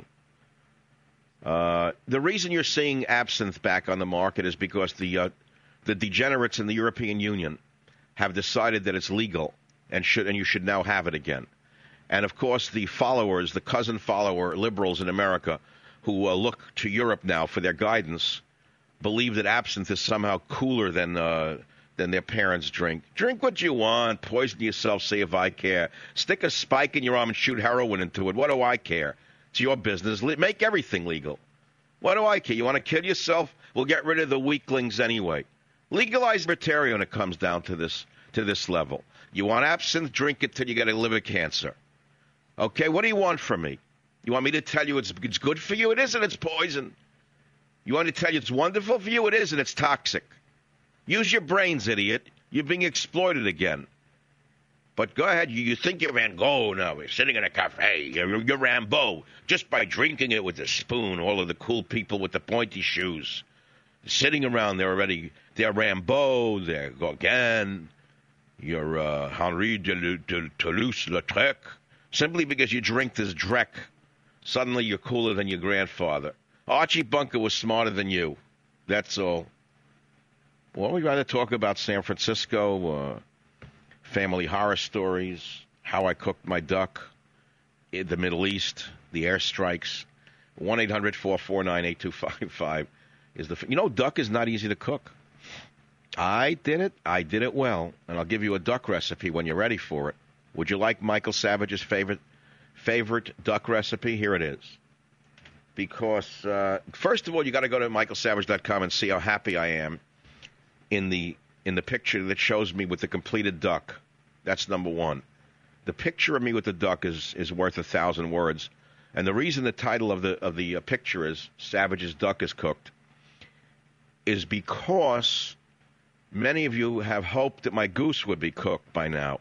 The reason you're seeing absinthe back on the market is because the degenerates in the European Union have decided that it's legal and you should now have it again. And, of course, the followers, the cousin follower liberals in America who look to Europe now for their guidance believe that absinthe is somehow cooler than their parents' drink. Drink what you want. Poison yourself. See if I care. Stick a spike in your arm and shoot heroin into it. What do I care? It's your business. Make everything legal. What do I care? You want to kill yourself? We'll get rid of the weaklings anyway. Legalize libertarian when it comes down to this level. You want absinthe? Drink it till you get a liver cancer. Okay, what do you want from me? You want me to tell you it's good for you? It isn't. It's poison. You want me to tell you it's wonderful for you? It isn't. It's toxic. Use your brains, idiot. You're being exploited again. But go ahead. You think you're Van Gogh now. You're sitting in a cafe. You're Rambo. Just by drinking it with a spoon, all of the cool people with the pointy shoes. Sitting around, they're Rambo, they're Gauguin, you're Henri de Toulouse-Lautrec. Simply because you drink this dreck, suddenly you're cooler than your grandfather. Archie Bunker was smarter than you. That's all. Well, we'd rather talk about San Francisco, family horror stories, how I cooked my duck, in the Middle East, the airstrikes. 1-800-449-8255 is the... You know, duck is not easy to cook. I did it. I did it well. And I'll give you a duck recipe when you're ready for it. Would you like Michael Savage's favorite duck recipe? Here it is. Because, first of all, you got to go to michaelsavage.com and see how happy I am in the picture that shows me with the completed duck. That's number one. The picture of me with the duck is worth 1,000 words. And the reason the title of the picture is Savage's Duck is Cooked is because many of you have hoped that my goose would be cooked by now.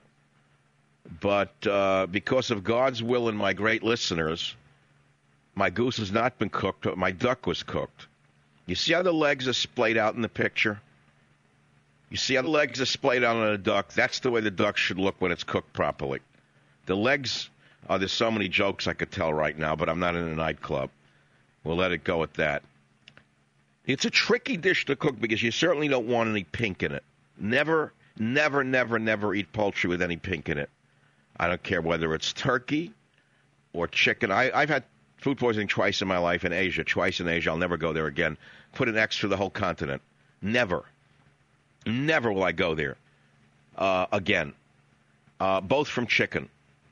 But because of God's will and my great listeners, my goose has not been cooked, but my duck was cooked. You see how the legs are splayed out in the picture? You see how the legs are splayed out on a duck? That's the way the duck should look when it's cooked properly. The legs, there's so many jokes I could tell right now, but I'm not in a nightclub. We'll let it go at that. It's a tricky dish to cook because you certainly don't want any pink in it. Never, never, never, never eat poultry with any pink in it. I don't care whether it's turkey or chicken. I've had food poisoning twice in my life in Asia. Twice in Asia. I'll never go there again. Put an X through the whole continent. Never. Never will I go there again. Both from chicken.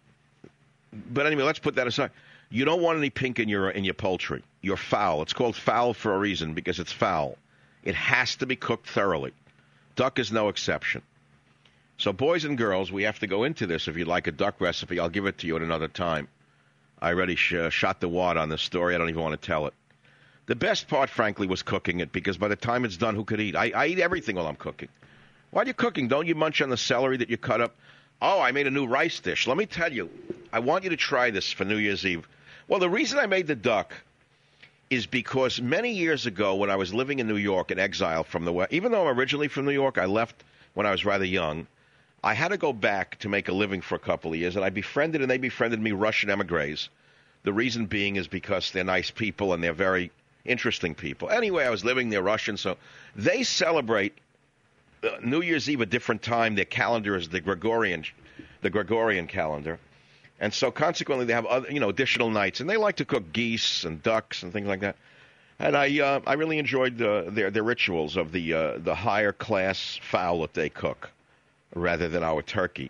But anyway, let's put that aside. You don't want any pink in your poultry. You're foul. It's called foul for a reason, because it's foul. It has to be cooked thoroughly. Duck is no exception. So, boys and girls, we have to go into this. If you'd like a duck recipe, I'll give it to you at another time. I already shot the wad on this story. I don't even want to tell it. The best part, frankly, was cooking it, because by the time it's done, who could eat? I eat everything while I'm cooking. While you're cooking, don't you munch on the celery that you cut up? Oh, I made a new rice dish. Let me tell you, I want you to try this for New Year's Eve. Well, the reason I made the duck is because many years ago, when I was living in New York in exile from the West, even though I'm originally from New York, I left when I was rather young. I had to go back to make a living for a couple of years, and I befriended, and they befriended me, Russian emigres. The reason being is because they're nice people and they're very interesting people. Anyway, I was living there, Russian, so they celebrate New Year's Eve a different time. Their calendar is the Gregorian calendar, and so consequently they have other, additional nights, and they like to cook geese and ducks and things like that. And I really enjoyed their rituals of the higher class fowl that they cook, rather than our turkey.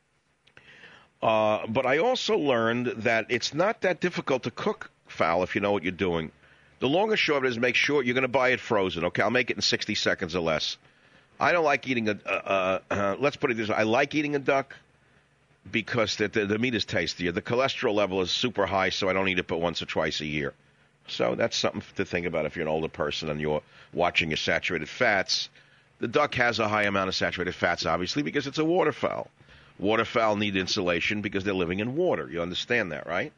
But I also learned that it's not that difficult to cook fowl if you know what you're doing. The long and short of it is make sure you're going to buy it frozen. Okay, I'll make it in 60 seconds or less. I don't like eating let's put it this way. I like eating a duck because the meat is tastier. The cholesterol level is super high, so I don't eat it but once or twice a year. So that's something to think about if you're an older person and you're watching your saturated fats. The duck has a high amount of saturated fats, obviously, because it's a waterfowl. Waterfowl need insulation because they're living in water. You understand that, right?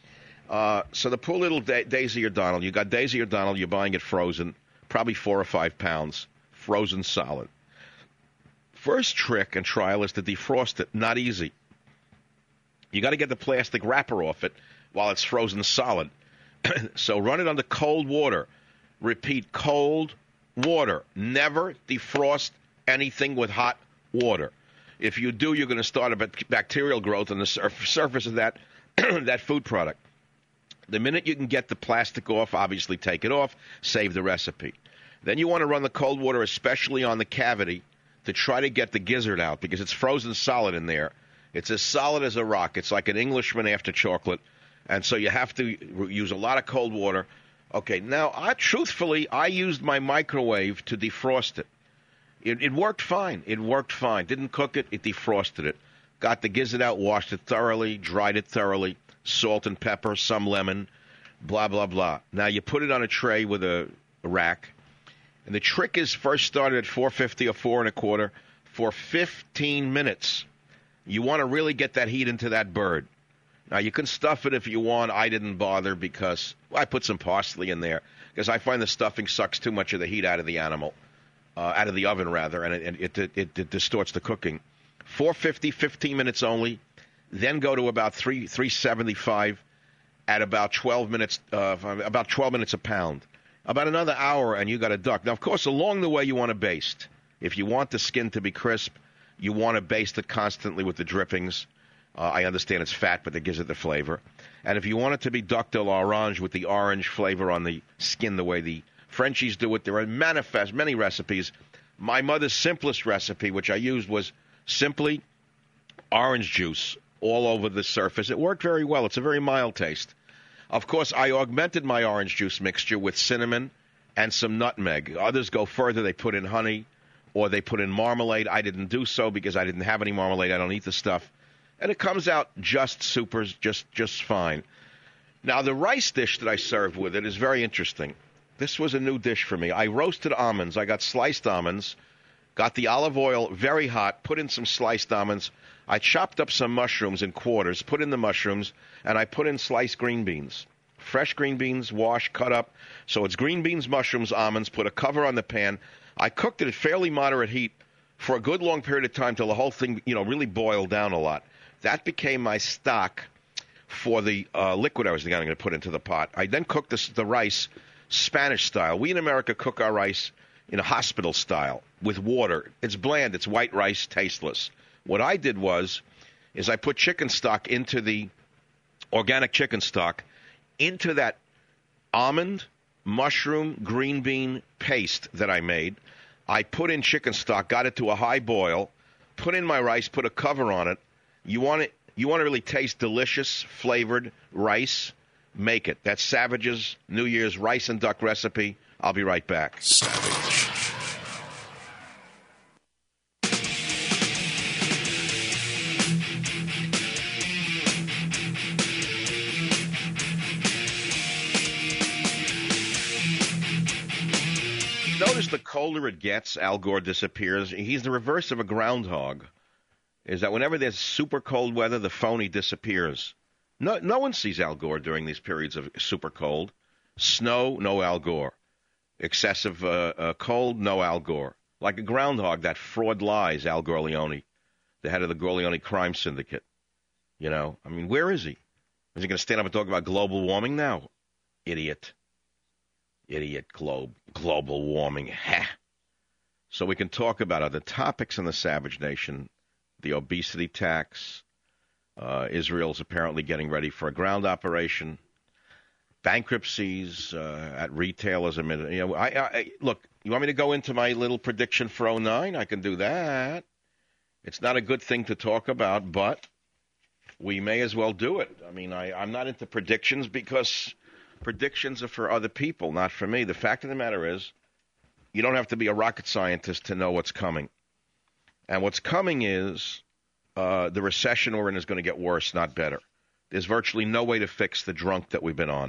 So the poor little Daisy O'Donnell, you got Daisy O'Donnell, you're buying it frozen, probably 4 or 5 pounds, frozen solid. First trick and trial is to defrost it. Not easy. You got to get the plastic wrapper off it while it's frozen solid. So run it under cold water. Repeat, cold water. Never defrost anything with hot water. If you do, you're going to start a bacterial growth on the surface of that that food product. The minute you can get the plastic off, obviously take it off, save the recipe. Then you want to run the cold water, especially on the cavity, to try to get the gizzard out, because it's frozen solid in there. It's as solid as a rock. It's like an Englishman after chocolate. And so you have to use a lot of cold water. Okay, now, truthfully, I used my microwave to defrost it. It worked fine. It worked fine. Didn't cook it. It defrosted it. Got the gizzard out, washed it thoroughly, dried it thoroughly, salt and pepper, some lemon, blah, blah, blah. Now, you put it on a tray with a rack. And the trick is first start it at 450 or 4 1/4 for 15 minutes. You want to really get that heat into that bird. Now, you can stuff it if you want. I didn't bother because I put some parsley in there because I find the stuffing sucks too much of the heat out of the animal, out of the oven, rather, and it distorts the cooking. 450, 15 minutes only. Then go to about 375 at about 12 minutes a pound. About another hour, and you got a duck. Now, of course, along the way, you want to baste. If you want the skin to be crisp, you want to baste it constantly with the drippings. I understand it's fat, but it gives it the flavor. And if you want it to be duck de l'orange with the orange flavor on the skin, the way the Frenchies do it, there are many recipes. My mother's simplest recipe, which I used, was simply orange juice all over the surface. It worked very well. It's a very mild taste. Of course, I augmented my orange juice mixture with cinnamon and some nutmeg. Others go further. They put in honey or they put in marmalade. I didn't do so because I didn't have any marmalade. I don't eat the stuff. And it comes out just super, just fine. Now, the rice dish that I served with it is very interesting. This was a new dish for me. I roasted almonds. I got sliced almonds, got the olive oil very hot, put in some sliced almonds. I chopped up some mushrooms in quarters, put in the mushrooms, and I put in sliced green beans. Fresh green beans, washed, cut up. So it's green beans, mushrooms, almonds, put a cover on the pan. I cooked it at fairly moderate heat for a good long period of time till the whole thing, really boiled down a lot. That became my stock for the liquid I was going to put into the pot. I then cooked the rice Spanish style. We in America cook our rice in a hospital style with water. It's bland. It's white rice, tasteless. What I did is I put chicken stock into the organic chicken stock into that almond, mushroom, green bean paste that I made. I put in chicken stock, got it to a high boil, put in my rice, put a cover on it. You want to really taste delicious, flavored rice? Make it. That's Savage's New Year's rice and duck recipe. I'll be right back. Savage. notice the colder it gets, Al Gore disappears. He's the reverse of a groundhog. Is that whenever there's super cold weather, the phony disappears. No one sees Al Gore during these periods of super cold. Snow, no Al Gore. Excessive cold, no Al Gore. Like a groundhog that fraud lies, Al Corleone, the head of the Corleone crime syndicate. You know, I mean, where is he? Is he going to stand up and talk about global warming now? Idiot. Global warming. Ha! So we can talk about other topics in the Savage Nation. The obesity tax. Israel's apparently getting ready for a ground operation. Bankruptcies at retailers. Look, you want me to go into my little prediction for 2009? I can do that. It's not a good thing to talk about, but we may as well do it. I mean, I'm not into predictions because predictions are for other people, not for me. The fact of the matter is, you don't have to be a rocket scientist to know what's coming. And what's coming is the recession we're in is going to get worse, not better. There's virtually no way to fix the drunk that we've been on.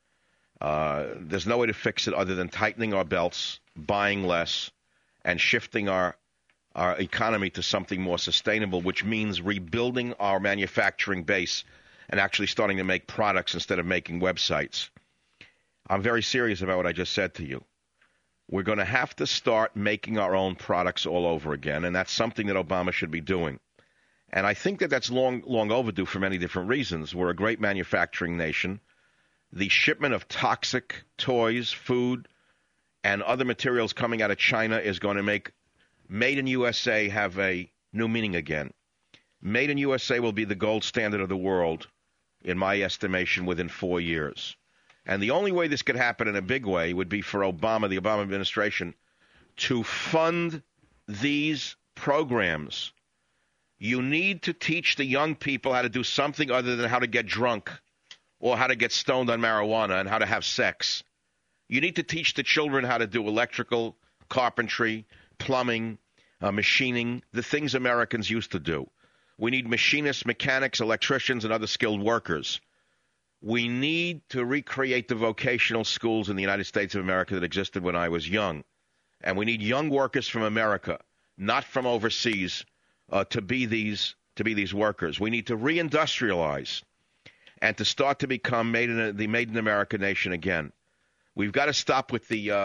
There's no way to fix it other than tightening our belts, buying less, and shifting our economy to something more sustainable, which means rebuilding our manufacturing base and actually starting to make products instead of making websites. I'm very serious about what I just said to you. We're going to have to start making our own products all over again, and that's something that Obama should be doing. And I think that that's long overdue for many different reasons. We're a great manufacturing nation. The shipment of toxic toys, food, and other materials coming out of China is going to make Made in USA have a new meaning again. Made in USA will be the gold standard of the world, in my estimation, within 4 years. And the only way this could happen in a big way would be for Obama, the Obama administration, to fund these programs. You need to teach the young people how to do something other than how to get drunk or how to get stoned on marijuana and how to have sex. You need to teach the children how to do electrical, carpentry, plumbing, machining, the things Americans used to do. We need machinists, mechanics, electricians, and other skilled workers. We need to recreate the vocational schools in the United States of America that existed when I was young. And we need young workers from America, not from overseas, to be these workers. We need to reindustrialize and to start to become the Made in America nation again. We've got to stop with the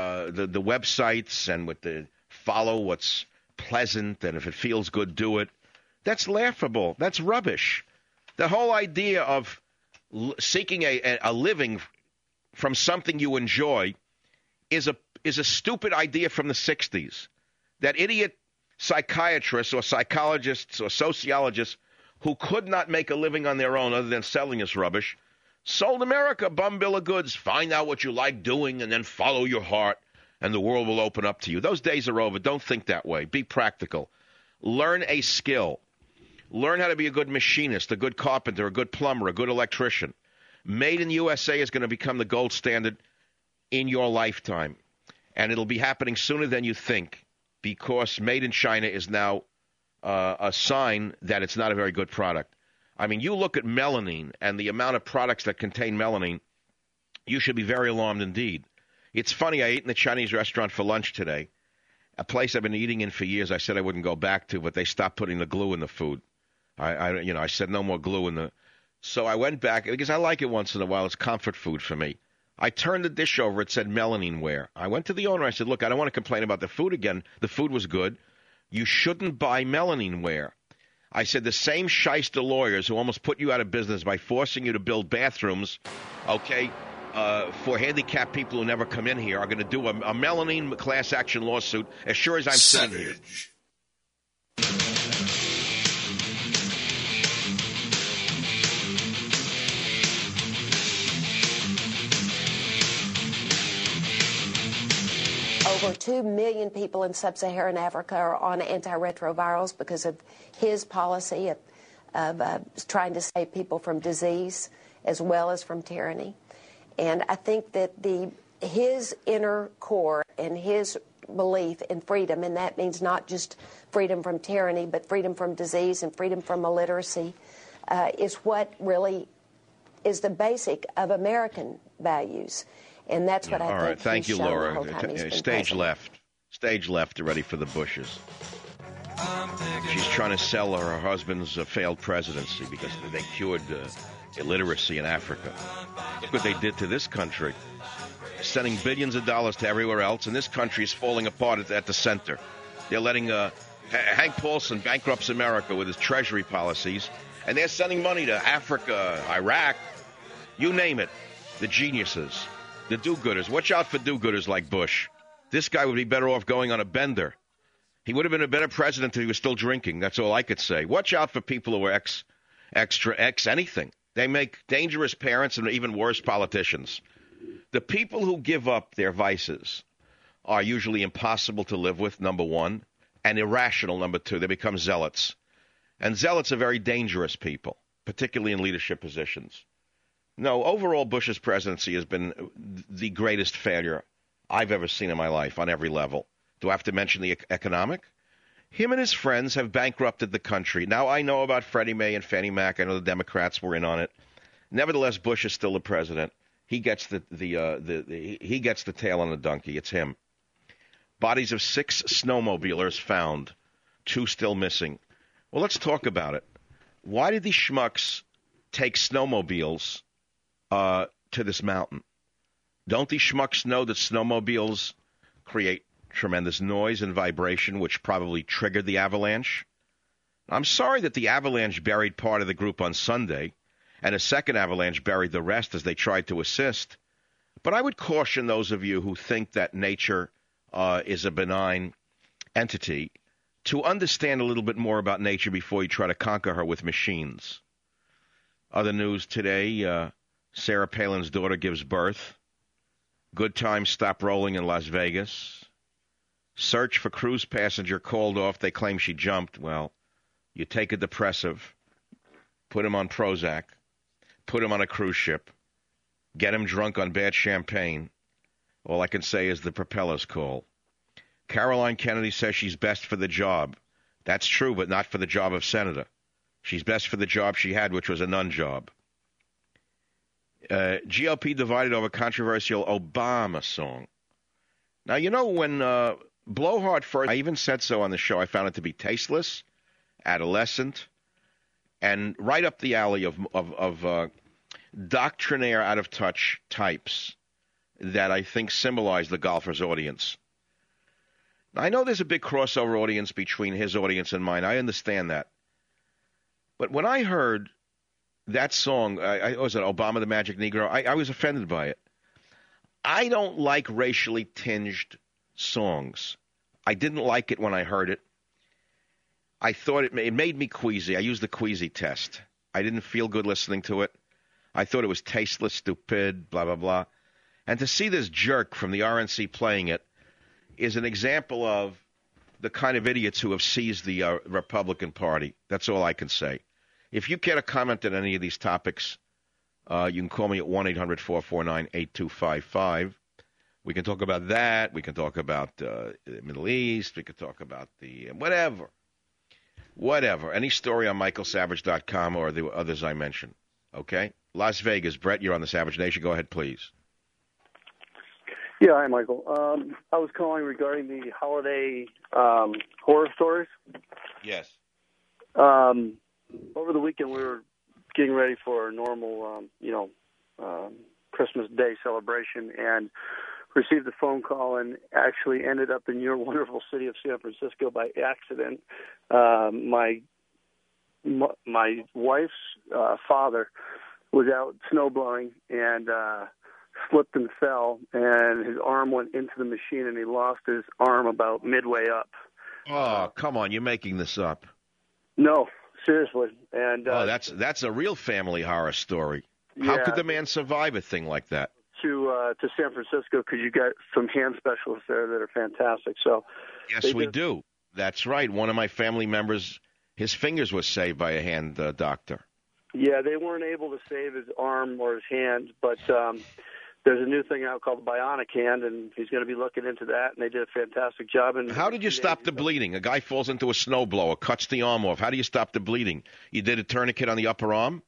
websites and with the follow what's pleasant, and if it feels good, do it. That's laughable. That's rubbish. The whole idea of seeking a living from something you enjoy is a stupid idea from the 60s. That idiot psychiatrists or psychologists or sociologists who could not make a living on their own other than selling this rubbish sold America a bum bill of goods. Find out what you like doing and then follow your heart and the world will open up to you. Those days are over. Don't think that way. Be practical. Learn a skill. Learn how to be a good machinist, a good carpenter, a good plumber, a good electrician. Made in USA is going to become the gold standard in your lifetime. And it'll be happening sooner than you think because Made in China is now a sign that it's not a very good product. I mean, you look at melamine and the amount of products that contain melamine, you should be very alarmed indeed. It's funny, I ate in a Chinese restaurant for lunch today, a place I've been eating in for years. I said I wouldn't go back to, but they stopped putting the glue in the food. I said no more glue in the. So I went back because I like it once in a while. It's comfort food for me. I turned the dish over. It said melamine ware. I went to the owner. I said, look, I don't want to complain about the food again. The food was good. You shouldn't buy melamine ware. I said the same shyster lawyers who almost put you out of business by forcing you to build bathrooms, okay, for handicapped people who never come in here are going to do a melamine class action lawsuit as sure as I'm sitting here. Over 2 million people in sub-Saharan Africa are on antiretrovirals because of his policy of trying to save people from disease as well as from tyranny. And I think that his inner core and his belief in freedom, and that means not just freedom from tyranny, but freedom from disease and freedom from illiteracy, is what really is the basic of American values. And that's what I think. All right, thank you, Laura. Stage left, ready for the Bushes. She's trying to sell her husband's failed presidency because they cured illiteracy in Africa. Look what they did to this country. Sending billions of dollars to everywhere else, and this country is falling apart at the center. They're letting Hank Paulson bankrupts America with his treasury policies, and they're sending money to Africa, Iraq, you name it. The geniuses, the do-gooders. Watch out for do-gooders like Bush. This guy would be better off going on a bender. He would have been a better president if he was still drinking. That's all I could say. Watch out for people who are X anything. They make dangerous parents and even worse politicians. The people who give up their vices are usually impossible to live with, number one, and irrational, number two. They become zealots. And zealots are very dangerous people, particularly in leadership positions. No, overall, Bush's presidency has been the greatest failure I've ever seen in my life on every level. Do I have to mention the economic? Him and his friends have bankrupted the country. Now I know about Freddie Mae and Fannie Mac. I know the Democrats were in on it. Nevertheless, Bush is still the president. He gets he gets the tail on the donkey. It's him. Bodies of 6 snowmobilers found, 2 still missing. Well, let's talk about it. Why did these schmucks take snowmobiles to this mountain? Don't these schmucks know that snowmobiles create tremendous noise and vibration, which probably triggered the avalanche? I'm sorry that the avalanche buried part of the group on Sunday, and a second avalanche buried the rest as they tried to assist. But I would caution those of you who think that nature is a benign entity to understand a little bit more about nature before you try to conquer her with machines. Other news today, Sarah Palin's daughter gives birth. Good times stop rolling in Las Vegas. Search for cruise passenger called off. They claim she jumped. Well, you take a depressive, put him on Prozac, put him on a cruise ship, get him drunk on bad champagne. All I can say is the propellers call. Caroline Kennedy says she's best for the job. That's true, but not for the job of senator. She's best for the job she had, which was a nun job. GOP divided over controversial Obama song. Now, you know, when Blowhard first, I even said so on the show, I found it to be tasteless, adolescent, and right up the alley of doctrinaire, out-of-touch types that I think symbolize the golfer's audience. Now, I know there's a big crossover audience between his audience and mine. I understand that. But when I heard that song, was it Obama the Magic Negro? I was offended by it. I don't like racially tinged songs. I didn't like it when I heard it. I thought it made me queasy. I used the queasy test. I didn't feel good listening to it. I thought it was tasteless, stupid, blah, blah, blah. And to see this jerk from the RNC playing it is an example of the kind of idiots who have seized the Republican Party. That's all I can say. If you care to comment on any of these topics, you can call me at 1-800-449-8255. We can talk about that. We can talk about the Middle East. We can talk about the whatever. Any story on michaelsavage.com or the others I mentioned. Okay? Las Vegas. Brett, you're on the Savage Nation. Go ahead, please. Yeah, hi, Michael. I was calling regarding the holiday horror stories. Yes. Over the weekend, we were getting ready for a normal, Christmas Day celebration, and received a phone call and actually ended up in your wonderful city of San Francisco by accident. My wife's father was out snowblowing and slipped and fell, and his arm went into the machine, and he lost his arm about midway up. Oh, come on. You're making this up. No, seriously. And that's a real family horror story. How could the man survive a thing like that? To San Francisco, because you got some hand specialists there that are fantastic. So yes, we do. That's right. One of my family members, his fingers were saved by a hand doctor. Yeah, they weren't able to save his arm or his hand, but there's a new thing out called the bionic hand, and he's going to be looking into that, and they did a fantastic job. And how did you stop the bleeding? A guy falls into a snowblower, cuts the arm off. How do you stop the bleeding? You did a tourniquet on the upper arm?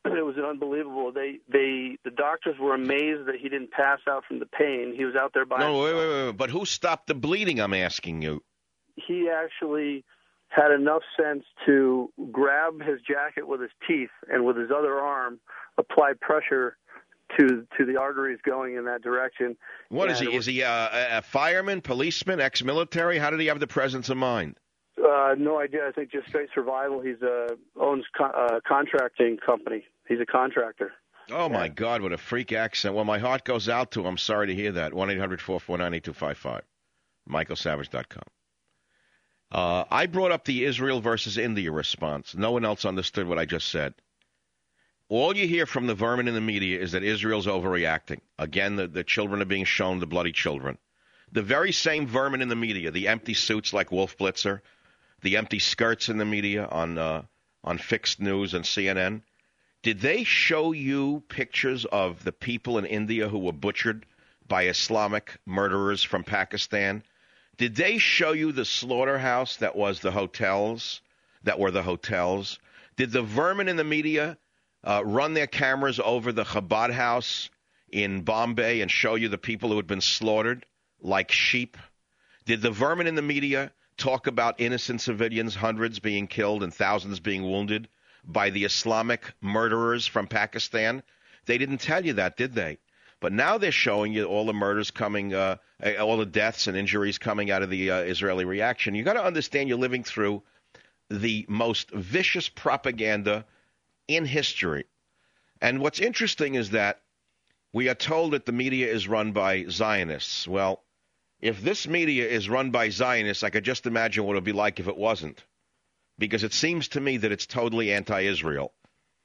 it was unbelievable. The doctors were amazed that he didn't pass out from the pain. He was out there by himself. Wait. But who stopped the bleeding, I'm asking you? He actually had enough sense to grab his jacket with his teeth and with his other arm apply pressure to the arteries going in that direction. What is he? Is he a fireman, policeman, ex-military? How did he have the presence of mind? No idea. I think just straight survival. He's owns a contracting company. He's a contractor. Oh, my God, what a freak accent. Well, my heart goes out to him. I'm sorry to hear that. 1-800-449-8255. MichaelSavage.com. I brought up the Israel versus India response. No one else understood what I just said. All you hear from the vermin in the media is that Israel's overreacting. Again, the children are being shown, the bloody children. The very same vermin in the media, the empty suits like Wolf Blitzer, the empty skirts in the media on Fixed News and CNN, did they show you pictures of the people in India who were butchered by Islamic murderers from Pakistan? Did they show you the slaughterhouse that was the hotels, that were the hotels? Did the vermin in the media run their cameras over the Chabad house in Bombay and show you the people who had been slaughtered like sheep? Did the vermin in the media talk about innocent civilians, hundreds being killed and thousands being wounded by the Islamic murderers from Pakistan? They didn't tell you that, did they? But now they're showing you all the murders coming, all the deaths and injuries coming out of the Israeli reaction. You got to understand you're living through the most vicious propaganda in history. And what's interesting is that we are told that the media is run by Zionists. Well, if this media is run by Zionists, I could just imagine what it would be like if it wasn't. Because it seems to me that it's totally anti-Israel.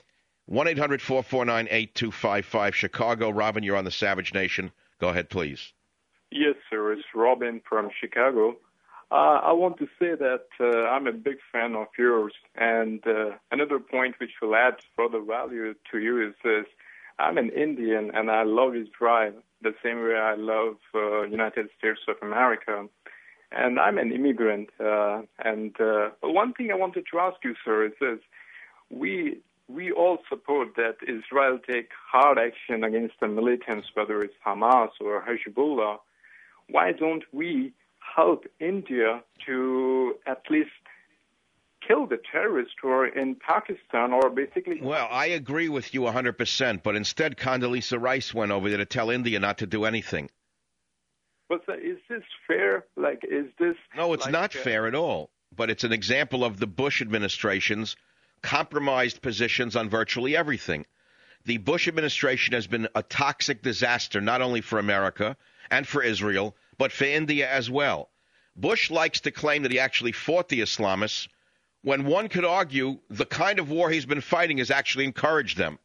1-800-449-8255, Chicago. Robin, you're on the Savage Nation. Go ahead, please. Yes, sir. It's Robin from Chicago. I want to say that I'm a big fan of yours. And another point which will add further value to you is this. I'm an Indian, and I love Israel the same way I love United States of America. And I'm an immigrant. And one thing I wanted to ask you, sir, is this. We all support that Israel take hard action against the militants, whether it's Hamas or Hezbollah. Why don't we help India to at least kill the terrorists who are in Pakistan or basically... Well, I agree with you 100%, but instead Condoleezza Rice went over there to tell India not to do anything. But is this fair? Is this... No, it's not fair at all. But it's an example of the Bush administration's compromised positions on virtually everything. The Bush administration has been a toxic disaster, not only for America and for Israel, but for India as well. Bush likes to claim that he actually fought the Islamists, when one could argue the kind of war he's been fighting has actually encouraged them.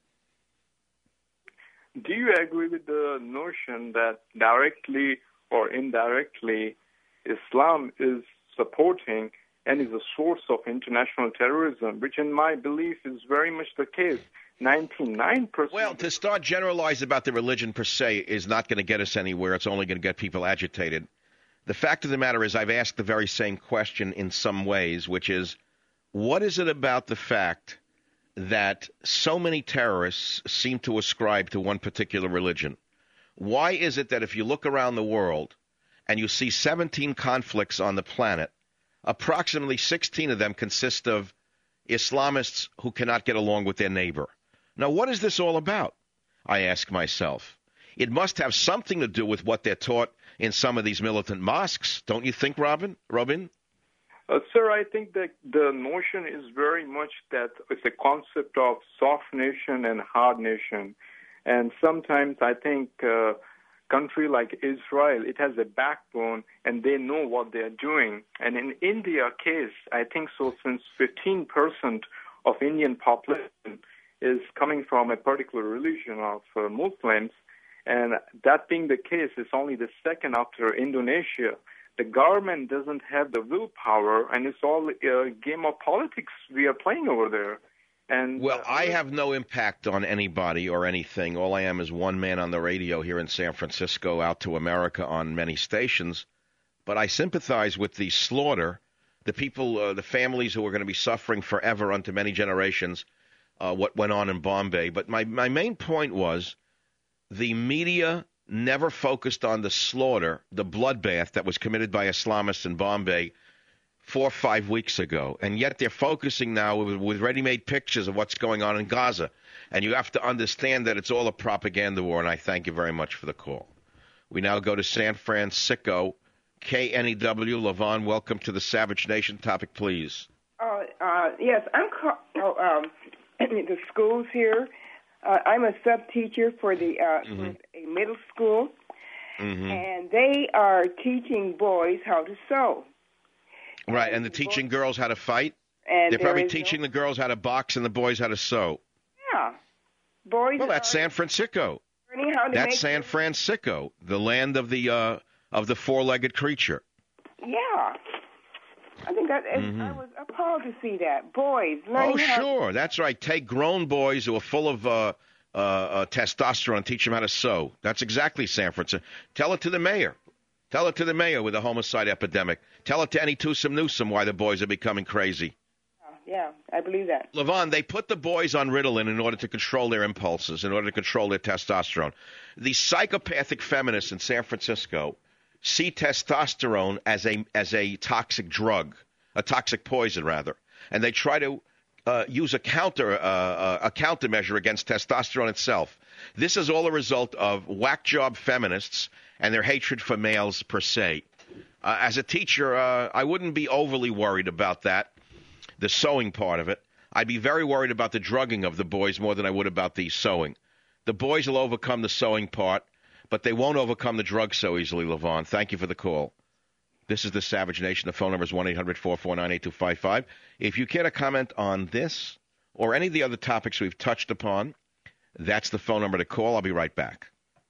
Do you agree with the notion that directly or indirectly Islam is supporting and is a source of international terrorism, which in my belief is very much the case? 99%. Well, to start generalizing about the religion per se is not going to get us anywhere. It's only going to get people agitated. The fact of the matter is I've asked the very same question in some ways, which is, what is it about the fact that so many terrorists seem to ascribe to one particular religion? Why is it that if you look around the world and you see 17 conflicts on the planet, approximately 16 of them consist of Islamists who cannot get along with their neighbor? Now, what is this all about? I ask myself. It must have something to do with what they're taught in some of these militant mosques, don't you think, Robin? Sir, I think that the notion is very much that it's a concept of soft nation and hard nation. And sometimes I think a country like Israel, it has a backbone and they know what they're doing. And in India case, I think so since 15% of Indian population is coming from a particular religion of Muslims, and that being the case, it's only the second after Indonesia. The government doesn't have the willpower, and it's all a game of politics we are playing over there. And well, I have no impact on anybody or anything. All I am is one man on the radio here in San Francisco, out to America on many stations. But I sympathize with the slaughter, the people, the families who are going to be suffering forever unto many generations what went on in Bombay. But my main point was the media never focused on the slaughter, the bloodbath that was committed by Islamists in Bombay 4 or 5 weeks ago. And yet they're focusing now with ready-made pictures of what's going on in Gaza. And you have to understand that it's all a propaganda war, and I thank you very much for the call. We now go to San Francisco. KNEW, Levon, welcome to the Savage Nation. Topic, please. Yes, I'm the schools here. I'm a sub-teacher for the for a middle school, and they are teaching boys how to sew. Right, and they're teaching girls how to fight? And they're probably teaching the girls how to box and the boys how to sew. Yeah. Boys. Well, that's San Francisco. Learning how to That's San Francisco, the land of the four-legged creature. Yeah. I think I was appalled to see that. Boys learning sure. That's right. Take grown boys who are full of testosterone and teach them how to sew. That's exactly San Francisco. Tell it to the mayor. Tell it to the mayor with the homicide epidemic. Tell it to any twosome newsome why the boys are becoming crazy. Yeah, I believe that. Levon, they put the boys on Ritalin in order to control their impulses, in order to control their testosterone. The psychopathic feminists in San Francisco see testosterone as a toxic drug, a toxic poison, rather. And they try to use a countermeasure against testosterone itself. This is all a result of whack job feminists and their hatred for males per se. As a teacher, I wouldn't be overly worried about that, the sewing part of it. I'd be very worried about the drugging of the boys more than I would about the sewing. The boys will overcome the sewing part, but they won't overcome the drugs so easily, Levon. Thank you for the call. This is the Savage Nation. The phone number is 1-800-449-8255. If you care to comment on this or any of the other topics we've touched upon, that's the phone number to call. I'll be right back.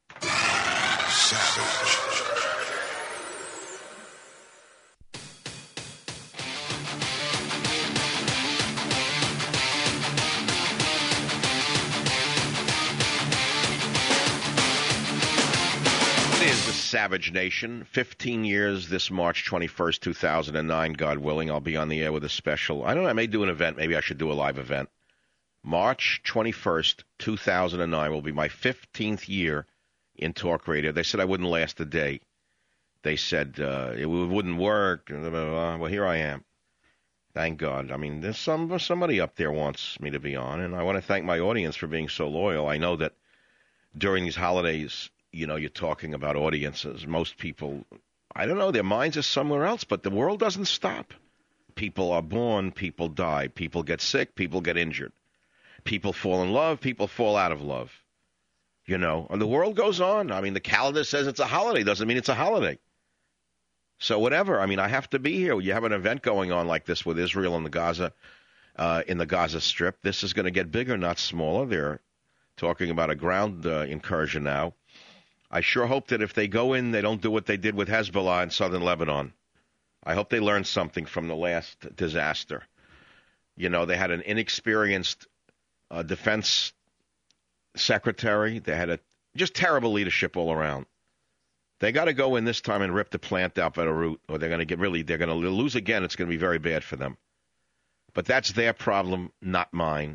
Savage. Is the Savage Nation. 15 years this March 21st, 2009, God willing. I'll be on the air with a special. I don't know, I may do an event. Maybe I should do a live event. March 21st, 2009 will be my 15th year in talk radio. They said I wouldn't last a day. They said it wouldn't work. Well, here I am. Thank God. I mean, there's somebody up there wants me to be on, and I want to thank my audience for being so loyal. I know that during these holidays, you know, you're talking about audiences. Most people, I don't know, their minds are somewhere else, but the world doesn't stop. People are born, people die, people get sick, people get injured. People fall in love, people fall out of love. You know, and the world goes on. I mean, the calendar says it's a holiday, doesn't mean it's a holiday. So whatever, I mean, I have to be here. You have an event going on like this with Israel and the Gaza, in the Gaza Strip. This is going to get bigger, not smaller. They're talking about a ground incursion now. I sure hope that if they go in, they don't do what they did with Hezbollah in southern Lebanon. I hope they learned something from the last disaster. You know, they had an inexperienced defense secretary. They had just terrible leadership all around. They got to go in this time and rip the plant out by the root, or they're going to lose again. It's going to be very bad for them. But that's their problem, not mine.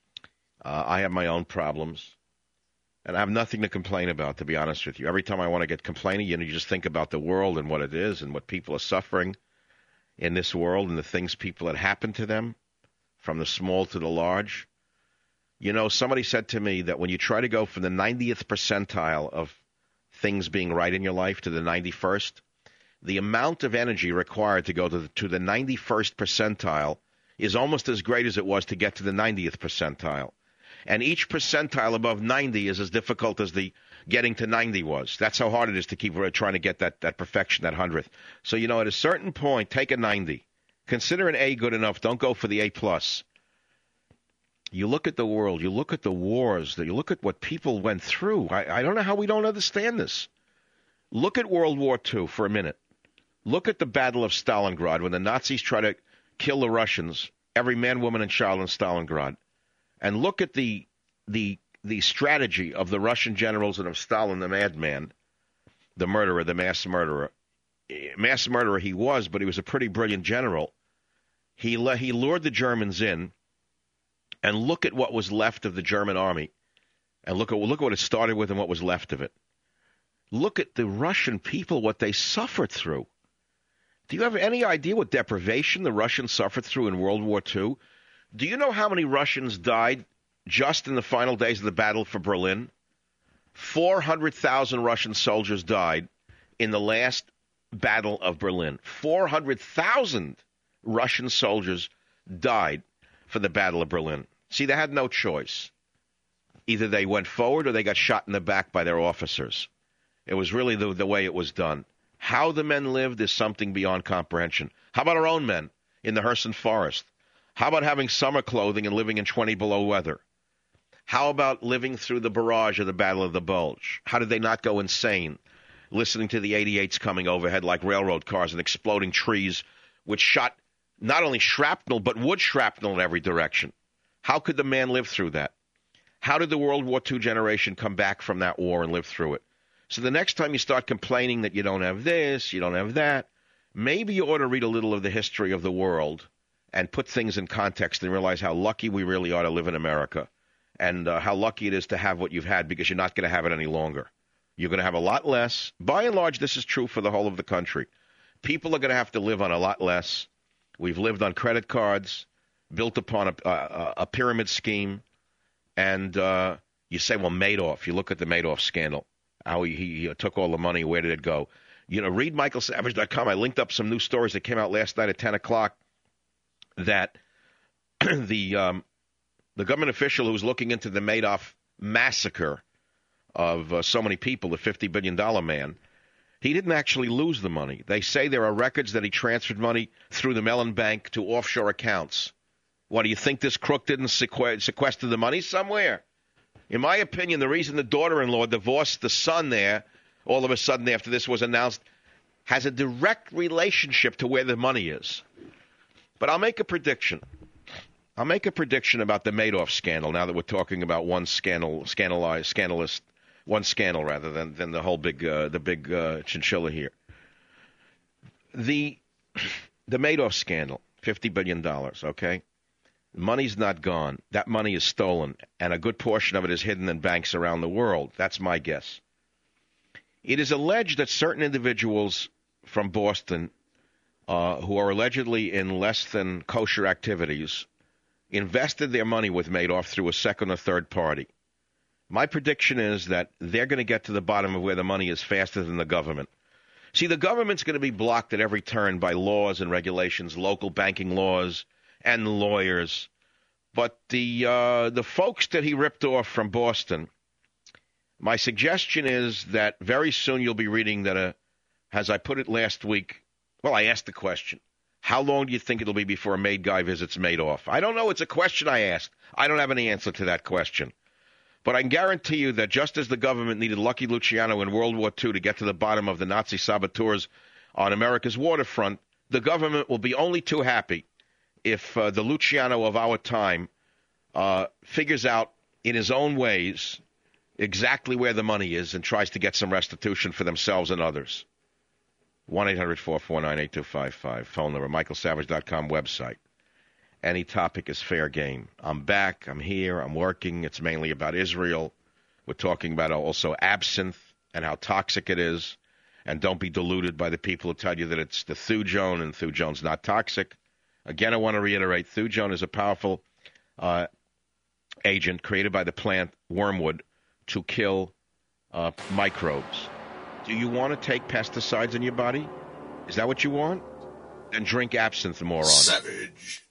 I have my own problems. And I have nothing to complain about, to be honest with you. Every time I want to get complaining, you just think about the world and what it is and what people are suffering in this world and the things people that happen to them, from the small to the large. You know, somebody said to me that when you try to go from the 90th percentile of things being right in your life to the 91st, the amount of energy required to go to the 91st percentile is almost as great as it was to get to the 90th percentile. And each percentile above 90 is as difficult as the getting to 90 was. That's how hard it is to keep trying to get that perfection, that 100th. So, you know, at a certain point, take a 90. Consider an A good enough. Don't go for the A+. You look at the world. You look at the wars. You look at what people went through. I don't know how we don't understand this. Look at World War II for a minute. Look at the Battle of Stalingrad when the Nazis try to kill the Russians, every man, woman, and child in Stalingrad. And look at the strategy of the Russian generals and of Stalin, the madman, the murderer, the mass murderer. Mass murderer he was, but he was a pretty brilliant general. He lured the Germans in and look at what was left of the German army, and look what it started with and what was left of it. Look at the Russian people, what they suffered through. Do you have any idea what deprivation the Russians suffered through in World War II? Do you know how many Russians died just in the final days of the battle for Berlin? 400,000 Russian soldiers died in the last battle of Berlin. 400,000 Russian soldiers died for the Battle of Berlin. See, they had no choice. Either they went forward or they got shot in the back by their officers. It was really the way it was done. How the men lived is something beyond comprehension. How about our own men in the Kherson forest? How about having summer clothing and living in 20 below weather? How about living through the barrage of the Battle of the Bulge? How did they not go insane listening to the 88s coming overhead like railroad cars and exploding trees, which shot not only shrapnel but wood shrapnel in every direction? How could the man live through that? How did the World War II generation come back from that war and live through it? So the next time you start complaining that you don't have this, you don't have that, maybe you ought to read a little of the history of the world and put things in context and realize how lucky we really are to live in America and how lucky it is to have what you've had, because you're not going to have it any longer. You're going to have a lot less. By and large, this is true for the whole of the country. People are going to have to live on a lot less. We've lived on credit cards, built upon a pyramid scheme. And you say, well, Madoff. You look at the Madoff scandal, how he took all the money. Where did it go? You know, read MichaelSavage.com. I linked up some new stories that came out last night at 10 o'clock that the government official who was looking into the Madoff massacre of so many people, the $50 billion man, he didn't actually lose the money. They say there are records that he transferred money through the Mellon Bank to offshore accounts. What, do you think this crook didn't sequester the money somewhere? In my opinion, the reason the daughter-in-law divorced the son there, all of a sudden after this was announced, has a direct relationship to where the money is. But I'll make a prediction. I'll make a prediction about the Madoff scandal now that we're talking about one one scandal rather than the whole big chinchilla here. The Madoff scandal, $50 billion, okay? Money's not gone. That money is stolen, and a good portion of it is hidden in banks around the world. That's my guess. It is alleged that certain individuals from Boston who are allegedly in less than kosher activities invested their money with Madoff through a second or third party. My prediction is that they're going to get to the bottom of where the money is faster than the government. See, the government's going to be blocked at every turn by laws and regulations, local banking laws, and lawyers. But the folks that he ripped off from Boston, my suggestion is that very soon you'll be reading that, as I put it last week, well, I asked the question, how long do you think it'll be before a made guy visits Madoff? I don't know. It's a question I asked. I don't have any answer to that question. But I can guarantee you that just as the government needed Lucky Luciano in World War II to get to the bottom of the Nazi saboteurs on America's waterfront, the government will be only too happy if the Luciano of our time figures out in his own ways exactly where the money is and tries to get some restitution for themselves and others. 1-800-449-8255. Phone number, MichaelSavage.com website. Any topic is fair game. I'm back. I'm here. I'm working. It's mainly about Israel. We're talking about also absinthe and how toxic it is. And don't be deluded by the people who tell you that it's the thujone and thujone's not toxic. Again, I want to reiterate, thujone is a powerful agent created by the plant wormwood to kill microbes. Do you want to take pesticides in your body? Is that what you want? Then drink absinthe, moron. Savage.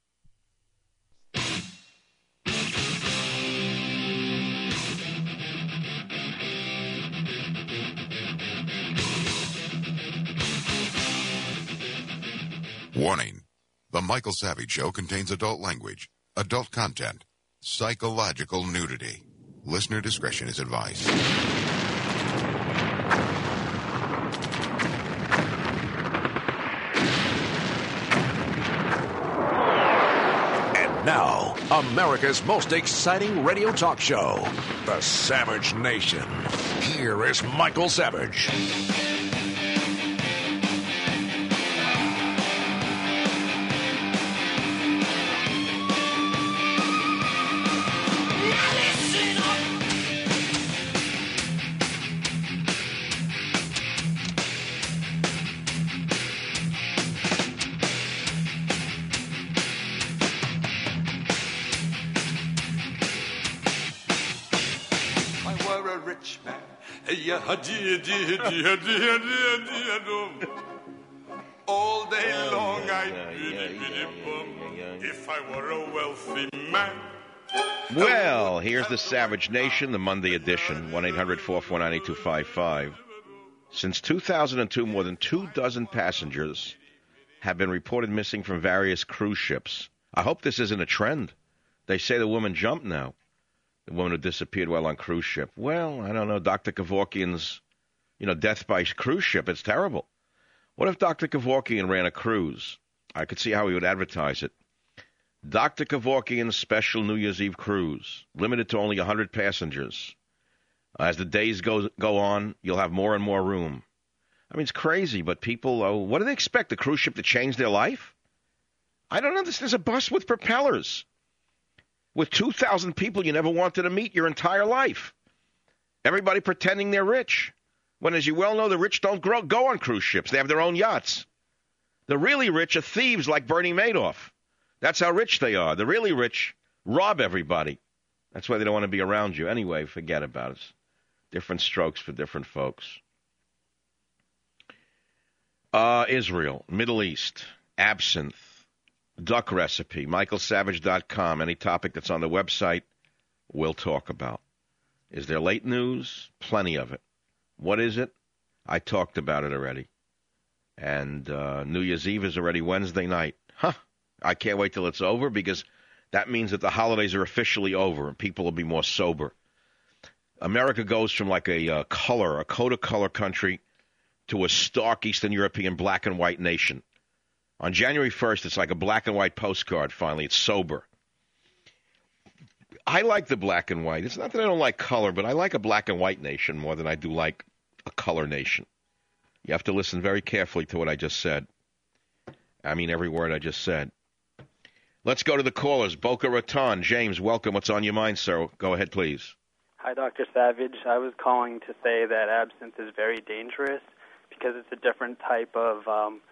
Warning. The Michael Savage Show contains adult language, adult content, psychological nudity. Listener discretion is advised. And now, America's most exciting radio talk show, The Savage Nation. Here is Michael Savage. All day long I'd if I were a wealthy man. Well, here's the Savage Nation, the Monday edition, 1-800-449-8255. Since 2002, more than 24 passengers have been reported missing from various cruise ships. I hope this isn't a trend. They say the woman jumped now, the woman who disappeared while on cruise ship. Well, I don't know, Dr. Kevorkian's, death by cruise ship, it's terrible. What if Dr. Kevorkian ran a cruise? I could see how he would advertise it. Dr. Kevorkian's special New Year's Eve cruise, limited to only 100 passengers. As the days go on, you'll have more and more room. I mean, it's crazy, but people, what do they expect? The cruise ship to change their life? I don't understand. There's a bus with propellers. With 2,000 people you never wanted to meet your entire life. Everybody pretending they're rich. When, as you well know, the rich don't go on cruise ships. They have their own yachts. The really rich are thieves like Bernie Madoff. That's how rich they are. The really rich rob everybody. That's why they don't want to be around you. Anyway, forget about it. Different strokes for different folks. Israel, Middle East, absinthe, duck recipe, michaelsavage.com. Any topic that's on the website, we'll talk about. Is there late news? Plenty of it. What is it? I talked about it already. And New Year's Eve is already Wednesday night. I can't wait till it's over because that means that the holidays are officially over and people will be more sober. America goes from like a code of color country to a stark Eastern European black and white nation. On January 1st, it's like a black and white postcard finally. It's sober. I like the black and white. It's not that I don't like color, but I like a black and white nation more than I do like a color nation. You have to listen very carefully to what I just said. I mean every word I just said. Let's go to the callers. Boca Raton. James, welcome. What's on your mind, sir? Go ahead, please. Hi, Dr. Savage. I was calling to say that absinthe is very dangerous because it's a different type of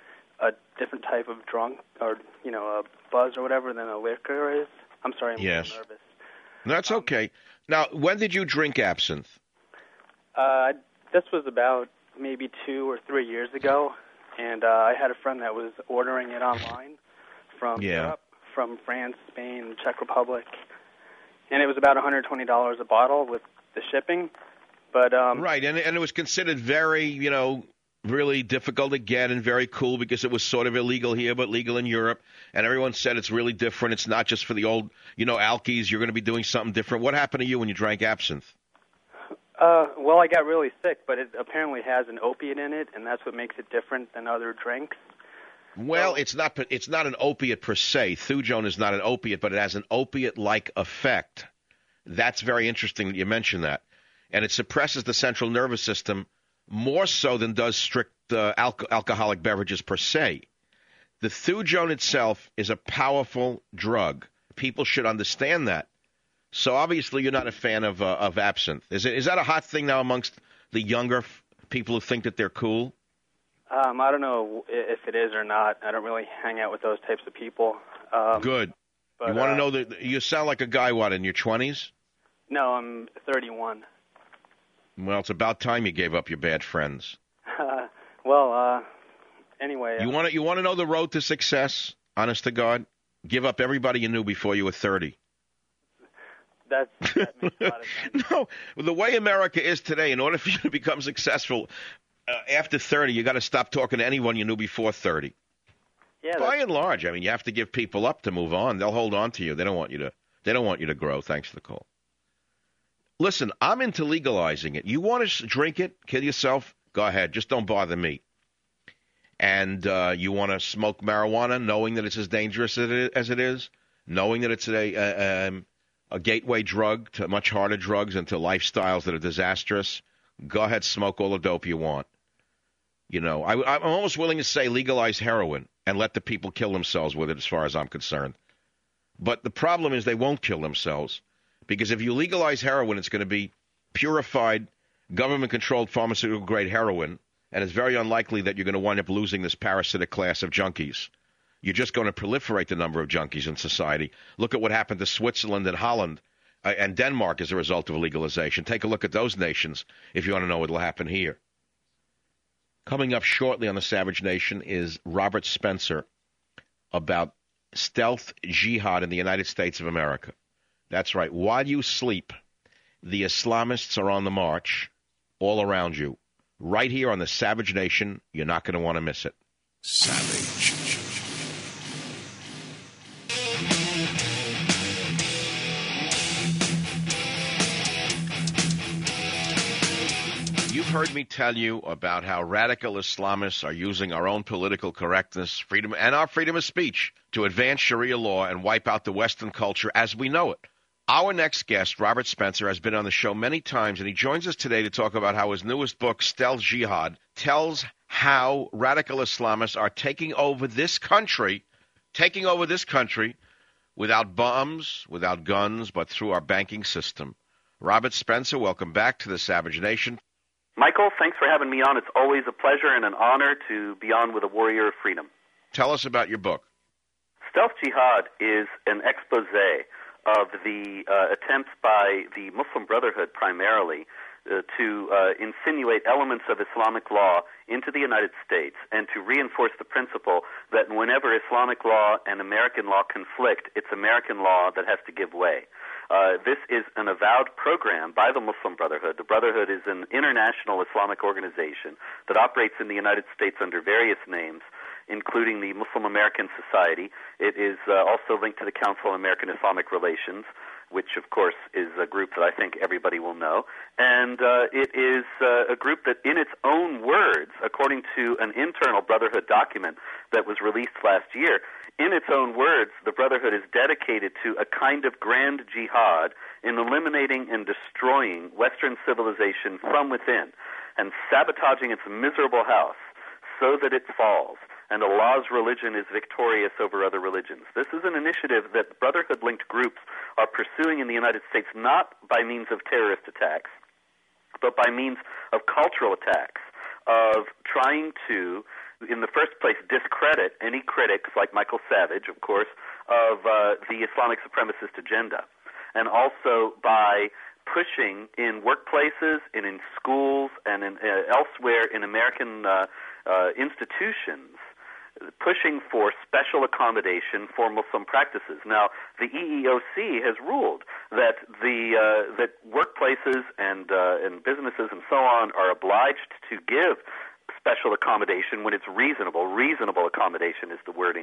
drunk or, a buzz or whatever than a liquor is. I'm sorry, I'm a little nervous. That's okay. Now, when did you drink absinthe? This was about maybe 2 or 3 years ago, and I had a friend that was ordering it online from Europe, from France, Spain, Czech Republic, and it was about $120 a bottle with the shipping. But right, and it was considered very, really difficult to get and very cool because it was sort of illegal here but legal in Europe, and everyone said it's really different. It's not just for the old, alkies. You're going to be doing something different. What happened to you when you drank absinthe? Well, I got really sick, but it apparently has an opiate in it, and that's what makes it different than other drinks. Well, it's not an opiate per se. Thujone is not an opiate, but it has an opiate-like effect. That's very interesting that you mention that. And it suppresses the central nervous system more so than does strict alcoholic beverages per se. The Thujone itself is a powerful drug. People should understand that. So obviously you're not a fan of absinthe. Is that a hot thing now amongst the younger people who think that they're cool? I don't know if it is or not. I don't really hang out with those types of people. Good. But, you want to know that you sound like a guy, what, in your 20s? No, I'm 31. Well, it's about time you gave up your bad friends. Anyway. You want to know the road to success, honest to God? Give up everybody you knew before you were 30. That makes a lot of sense. No, the way America is today, in order for you to become successful after 30, you got to stop talking to anyone you knew before 30. Yeah. By and large, I mean, you have to give people up to move on. They'll hold on to you. They don't want you to grow. Thanks for the call. Listen, I'm into legalizing it. You want to drink it, kill yourself, go ahead. Just don't bother me. And you want to smoke marijuana, knowing that it's as dangerous as it is, knowing that it's a gateway drug to much harder drugs and to lifestyles that are disastrous, go ahead, smoke all the dope you want. I'm almost willing to say legalize heroin and let the people kill themselves with it as far as I'm concerned. But the problem is they won't kill themselves because if you legalize heroin, it's going to be purified, government-controlled pharmaceutical-grade heroin, and it's very unlikely that you're going to wind up losing this parasitic class of junkies. You're just going to proliferate the number of junkies in society. Look at what happened to Switzerland and Holland and Denmark as a result of legalization. Take a look at those nations if you want to know what will happen here. Coming up shortly on the Savage Nation is Robert Spencer about stealth jihad in the United States of America. That's right. While you sleep, the Islamists are on the march all around you. Right here on the Savage Nation, you're not going to want to miss it. Savage. You've heard me tell you about how radical Islamists are using our own political correctness, freedom, and our freedom of speech to advance Sharia law and wipe out the Western culture as we know it. Our next guest, Robert Spencer, has been on the show many times, and he joins us today to talk about how his newest book, Stealth Jihad, tells how radical Islamists are taking over this country without bombs, without guns, but through our banking system. Robert Spencer, welcome back to the Savage Nation. Michael, thanks for having me on. It's always a pleasure and an honor to be on with a warrior of freedom. Tell us about your book. Stealth Jihad is an expose of the attempts by the Muslim Brotherhood primarily to insinuate elements of Islamic law into the United States and to reinforce the principle that whenever Islamic law and American law conflict, it's American law that has to give way. This is an avowed program by the Muslim Brotherhood. The Brotherhood is an international Islamic organization that operates in the United States under various names, including the Muslim American Society. It is also linked to the Council on American Islamic Relations, which, of course, is a group that I think everybody will know. And it is a group that, in its own words, according to an internal Brotherhood document that was released last year, in its own words, the Brotherhood is dedicated to a kind of grand jihad in eliminating and destroying Western civilization from within and sabotaging its miserable house so that it falls and Allah's religion is victorious over other religions. This is an initiative that Brotherhood-linked groups are pursuing in the United States not by means of terrorist attacks, but by means of cultural attacks, of trying to, in the first place, discredit any critics, like Michael Savage, of course, of the Islamic supremacist agenda, and also by pushing in workplaces and in schools and elsewhere in American institutions, pushing for special accommodation for Muslim practices. Now, the EEOC has ruled that that workplaces and businesses and so on are obliged to give special accommodation when it's reasonable. Reasonable accommodation is the wording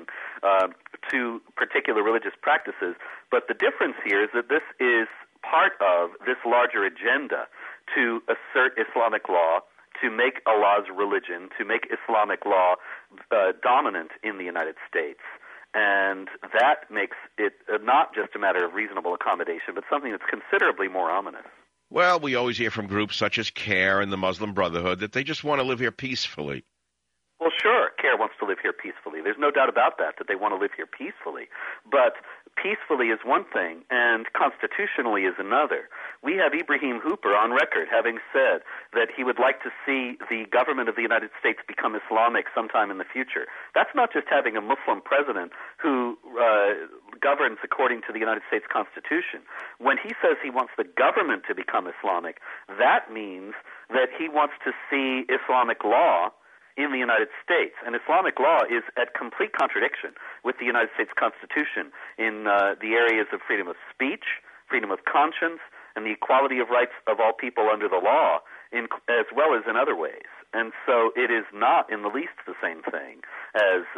to particular religious practices. But the difference here is that this is part of this larger agenda to assert Islamic law, to make Allah's religion, to make Islamic law dominant in the United States. And that makes it not just a matter of reasonable accommodation, but something that's considerably more ominous. Well, we always hear from groups such as CARE and the Muslim Brotherhood that they just want to live here peacefully. Well, sure, CARE wants to live here peacefully. There's no doubt about that they want to live here peacefully. But peacefully is one thing, and constitutionally is another. We have Ibrahim Hooper on record having said that he would like to see the government of the United States become Islamic sometime in the future. That's not just having a Muslim president who governs according to the United States Constitution. When he says he wants the government to become Islamic, that means that he wants to see Islamic law in the United States. And Islamic law is at complete contradiction with the United States Constitution in the areas of freedom of speech, freedom of conscience, and the equality of rights of all people under the law, as well as in other ways. And so it is not in the least the same thing as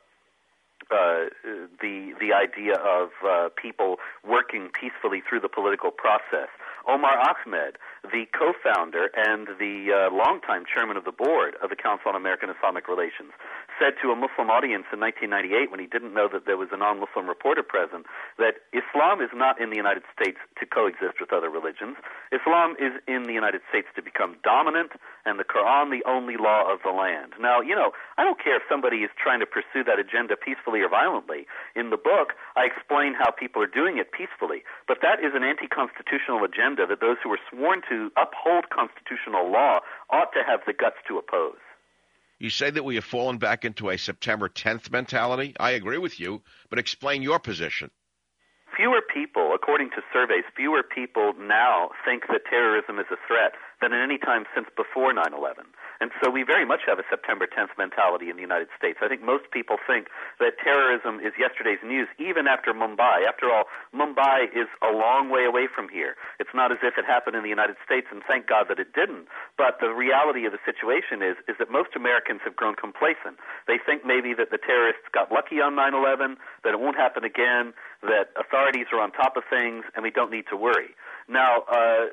the idea of people working peacefully through the political process. Omar Ahmed, the co-founder and the longtime chairman of the board of the Council on American Islamic Relations, said to a Muslim audience in 1998 when he didn't know that there was a non-Muslim reporter present that Islam is not in the United States to coexist with other religions. Islam is in the United States to become dominant, and the Quran the only law of the land. Now, I don't care if somebody is trying to pursue that agenda peacefully or violently. In the book, I explain how people are doing it peacefully, but that is an anti-constitutional agenda that those who are sworn to uphold constitutional law ought to have the guts to oppose. You say that we have fallen back into a September 10th mentality. I agree with you, but explain your position. fewer people, according to surveys, fewer people now think that terrorism is a threat than at any time since before 9/11. And so we very much have a September 10th mentality in the United States. I think most people think that terrorism is yesterday's news, even after Mumbai. After all, Mumbai is a long way away from here. It's not as if it happened in the United States, and thank God that it didn't. But the reality of the situation is that most Americans have grown complacent. They think maybe that the terrorists got lucky on 9/11, that it won't happen again, that authorities are on top of things, and we don't need to worry. Now,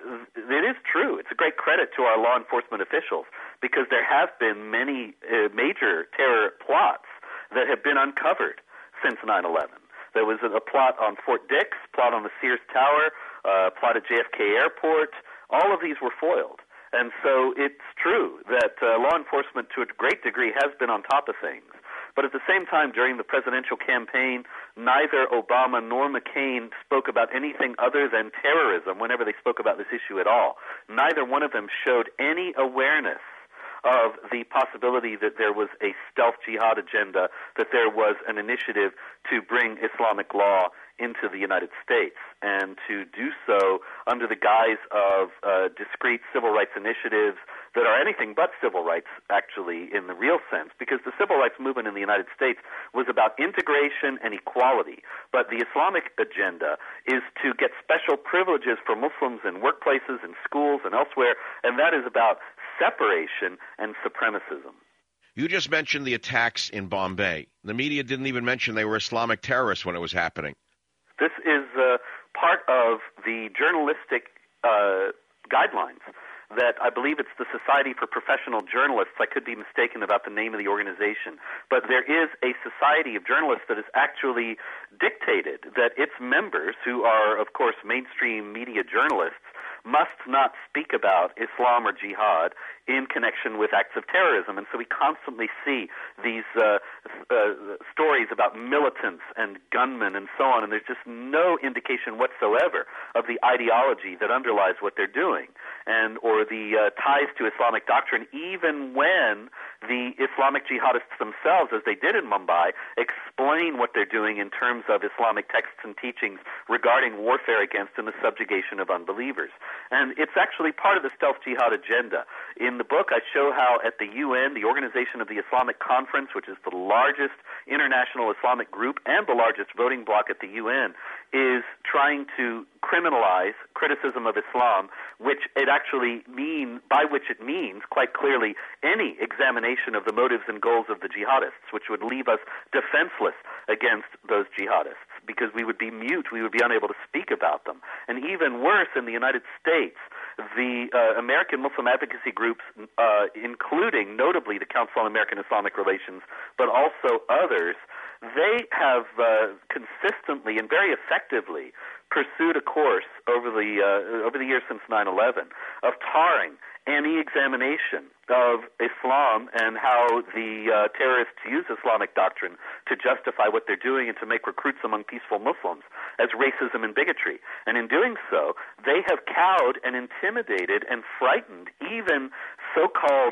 it is true. It's a great credit to our law enforcement officials because there have been many major terror plots that have been uncovered since 9/11. There was a plot on Fort Dix, plot on the Sears Tower, plot at JFK Airport. All of these were foiled. And so it's true that law enforcement to a great degree has been on top of things. But at the same time, during the presidential campaign, neither Obama nor McCain spoke about anything other than terrorism whenever they spoke about this issue at all. Neither one of them showed any awareness of the possibility that there was a stealth jihad agenda, that there was an initiative to bring Islamic law into the United States, and to do so under the guise of discrete civil rights initiatives that are anything but civil rights, actually, in the real sense, because the civil rights movement in the United States was about integration and equality. But the Islamic agenda is to get special privileges for Muslims in workplaces and schools and elsewhere, and that is about separation and supremacism. You just mentioned the attacks in Bombay. The media didn't even mention they were Islamic terrorists when it was happening. This is part of the journalistic guidelines that I believe it's the Society for Professional Journalists. I could be mistaken about the name of the organization. But there is a society of journalists that has actually dictated that its members, who are, of course, mainstream media journalists, must not speak about Islam or jihad in connection with acts of terrorism. And so we constantly see these stories about militants and gunmen and so on, and there's just no indication whatsoever of the ideology that underlies what they're doing and or the ties to Islamic doctrine, even when the Islamic jihadists themselves, as they did in Mumbai, explain what they're doing in terms of Islamic texts and teachings regarding warfare against and the subjugation of unbelievers. And it's actually part of the stealth jihad agenda. In the book, I show how at the UN, the Organization of the Islamic Conference, which is the largest international Islamic group and the largest voting bloc at the UN, is trying to criminalize criticism of Islam, which it actually by which it means quite clearly any examination of the motives and goals of the jihadists, which would leave us defenseless against those jihadists, because we would be mute, we would be unable to speak about them. And even worse, in the United States, the American Muslim advocacy groups, including notably the Council on American Islamic Relations, but also others, they have consistently and very effectively pursued a course over the years since 9/11 of tarring any examination of Islam and how the terrorists use Islamic doctrine to justify what they're doing and to make recruits among peaceful Muslims as racism and bigotry. And in doing so, they have cowed and intimidated and frightened even so-called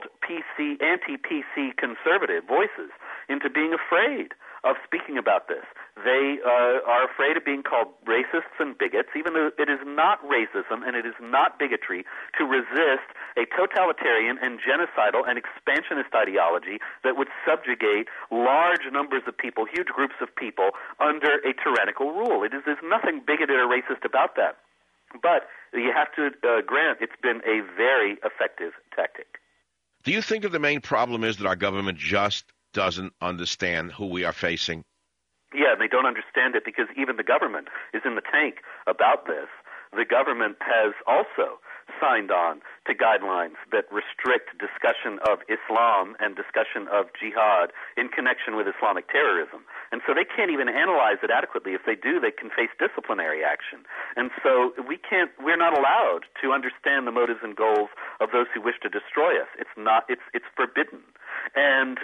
anti-PC conservative voices into being afraid of speaking about this. They are afraid of being called racists and bigots, even though it is not racism and it is not bigotry to resist a totalitarian and genocidal and expansionist ideology that would subjugate large numbers of people, huge groups of people, under a tyrannical rule. There's nothing bigoted or racist about that. But you have to grant it's been a very effective tactic. Do you think that the main problem is that our government just doesn't understand who we are facing? Yeah, they don't understand it because even the government is in the tank about this. The government has also signed on to guidelines that restrict discussion of Islam and discussion of jihad in connection with Islamic terrorism. And so they can't even analyze it adequately. If they do, they can face disciplinary action. And so we're not allowed to understand the motives and goals of those who wish to destroy us. It's forbidden. And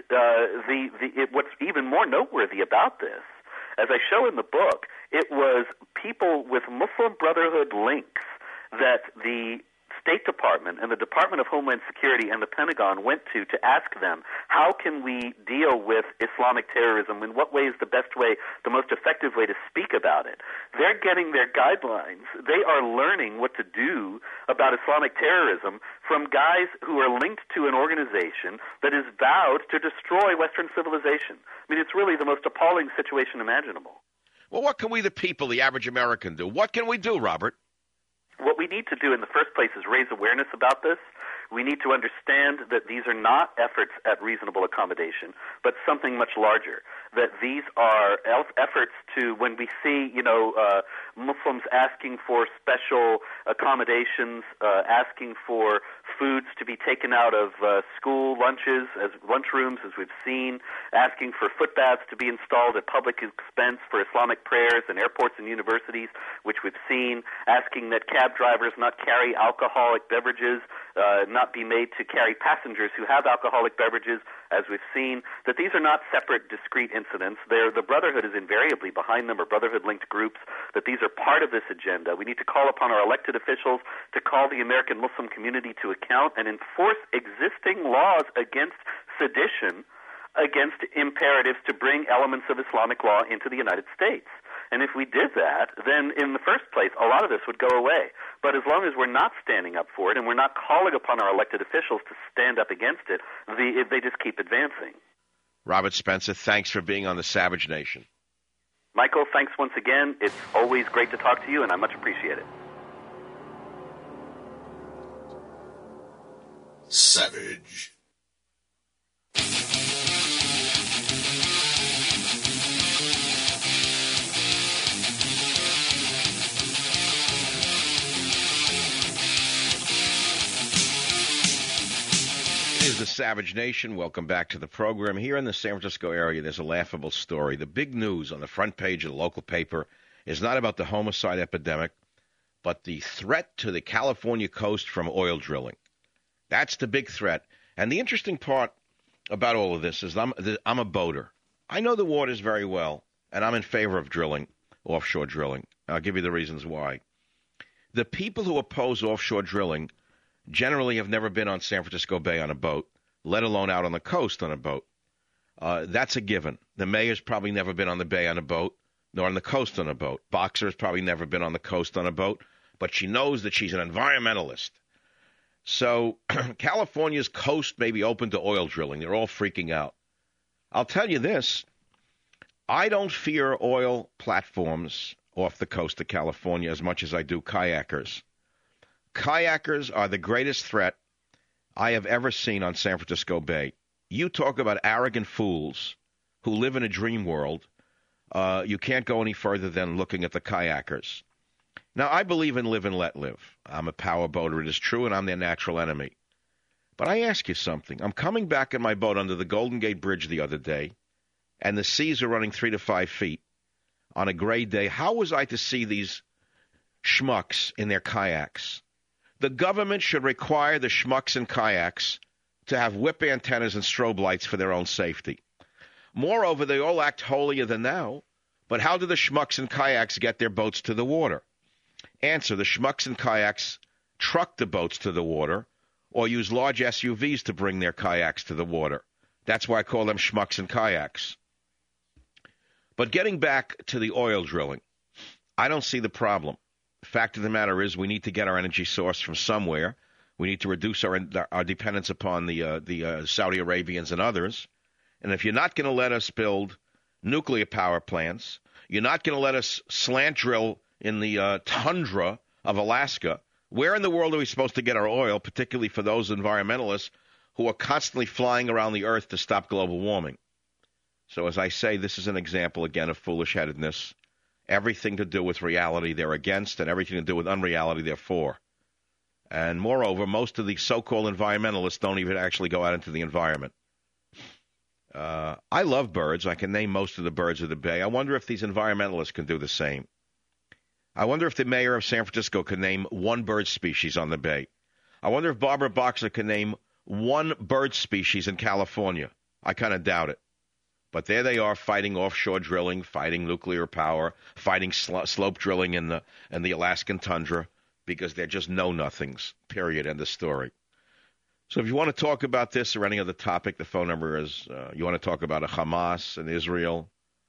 what's even more noteworthy about this, as I show in the book, it was people with Muslim Brotherhood links that the State Department and the Department of Homeland Security and the Pentagon went to ask them, how can we deal with Islamic terrorism? In what way is the best way, the most effective way to speak about it? They're getting their guidelines. They are learning what to do about Islamic terrorism from guys who are linked to an organization that is vowed to destroy Western civilization. I mean, it's really the most appalling situation imaginable. Well, what can we, the people, the average American, do? What can we do, Robert? What we need to do in the first place is raise awareness about this. We need to understand that these are not efforts at reasonable accommodation, but something much larger. That these are efforts to, when we see, Muslims asking for special accommodations, asking for foods to be taken out of school lunches, as lunchrooms, as we've seen, asking for footbaths to be installed at public expense for Islamic prayers in airports and universities, which we've seen, asking that cab drivers not carry alcoholic beverages, not be made to carry passengers who have alcoholic beverages, as we've seen, that these are not separate, discrete incidents. The Brotherhood is invariably behind them, or Brotherhood-linked groups, that these are part of this agenda. We need to call upon our elected officials to call the American Muslim community to account and enforce existing laws against sedition, against imperatives to bring elements of Islamic law into the United States. And if we did that, then in the first place, a lot of this would go away. But as long as we're not standing up for it and we're not calling upon our elected officials to stand up against it, they just keep advancing. Robert Spencer, thanks for being on the Savage Nation. Michael, thanks once again. It's always great to talk to you, and I much appreciate it. Savage. It is the Savage Nation. Welcome back to the program. Here in the San Francisco area, there's a laughable story. The big news on the front page of the local paper is not about the homicide epidemic, but the threat to the California coast from oil drilling. That's the big threat. And the interesting part about all of this is I'm a boater. I know the waters very well, and I'm in favor of drilling, offshore drilling. I'll give you the reasons why. The people who oppose offshore drilling generally have never been on San Francisco Bay on a boat, let alone out on the coast on a boat. That's a given. The mayor's probably never been on the bay on a boat, nor on the coast on a boat. Boxer's probably never been on the coast on a boat, but she knows that she's an environmentalist. So California's coast may be open to oil drilling. They're all freaking out. I'll tell you this. I don't fear oil platforms off the coast of California as much as I do kayakers. Kayakers are the greatest threat I have ever seen on San Francisco Bay. You talk about arrogant fools who live in a dream world. You can't go any further than looking at the kayakers. Now, I believe in live and let live. I'm a power boater, it is true, and I'm their natural enemy. But I ask you something. I'm coming back in my boat under the Golden Gate Bridge the other day, and the seas are running 3 to 5 feet on a gray day. How was I to see these schmucks in their kayaks? The government should require the schmucks in kayaks to have whip antennas and strobe lights for their own safety. Moreover, they all act holier than thou. But how do the schmucks in kayaks get their boats to the water? Answer, the schmucks in kayaks truck the boats to the water or use large SUVs to bring their kayaks to the water. That's why I call them schmucks in kayaks. But getting back to the oil drilling, I don't see the problem. The fact of the matter is we need to get our energy source from somewhere. We need to reduce our dependence upon the Saudi Arabians and others. And if you're not going to let us build nuclear power plants, you're not going to let us slant drill in the tundra of Alaska, where in the world are we supposed to get our oil, particularly for those environmentalists who are constantly flying around the earth to stop global warming? So as I say, this is an example, again, of foolish-headedness. Everything to do with reality they're against, and everything to do with unreality they're for. And moreover, most of the so-called environmentalists don't even actually go out into the environment. I love birds. I can name most of the birds of the Bay. I wonder if these environmentalists can do the same. I wonder if the mayor of San Francisco can name one bird species on the Bay. I wonder if Barbara Boxer can name one bird species in California. I kind of doubt it. But there they are fighting offshore drilling, fighting nuclear power, fighting slope drilling in the Alaskan tundra. because they're just know-nothings, period, end of story. So if you want to talk about this or any other topic, the phone number is, you want to talk about a Hamas and Israel,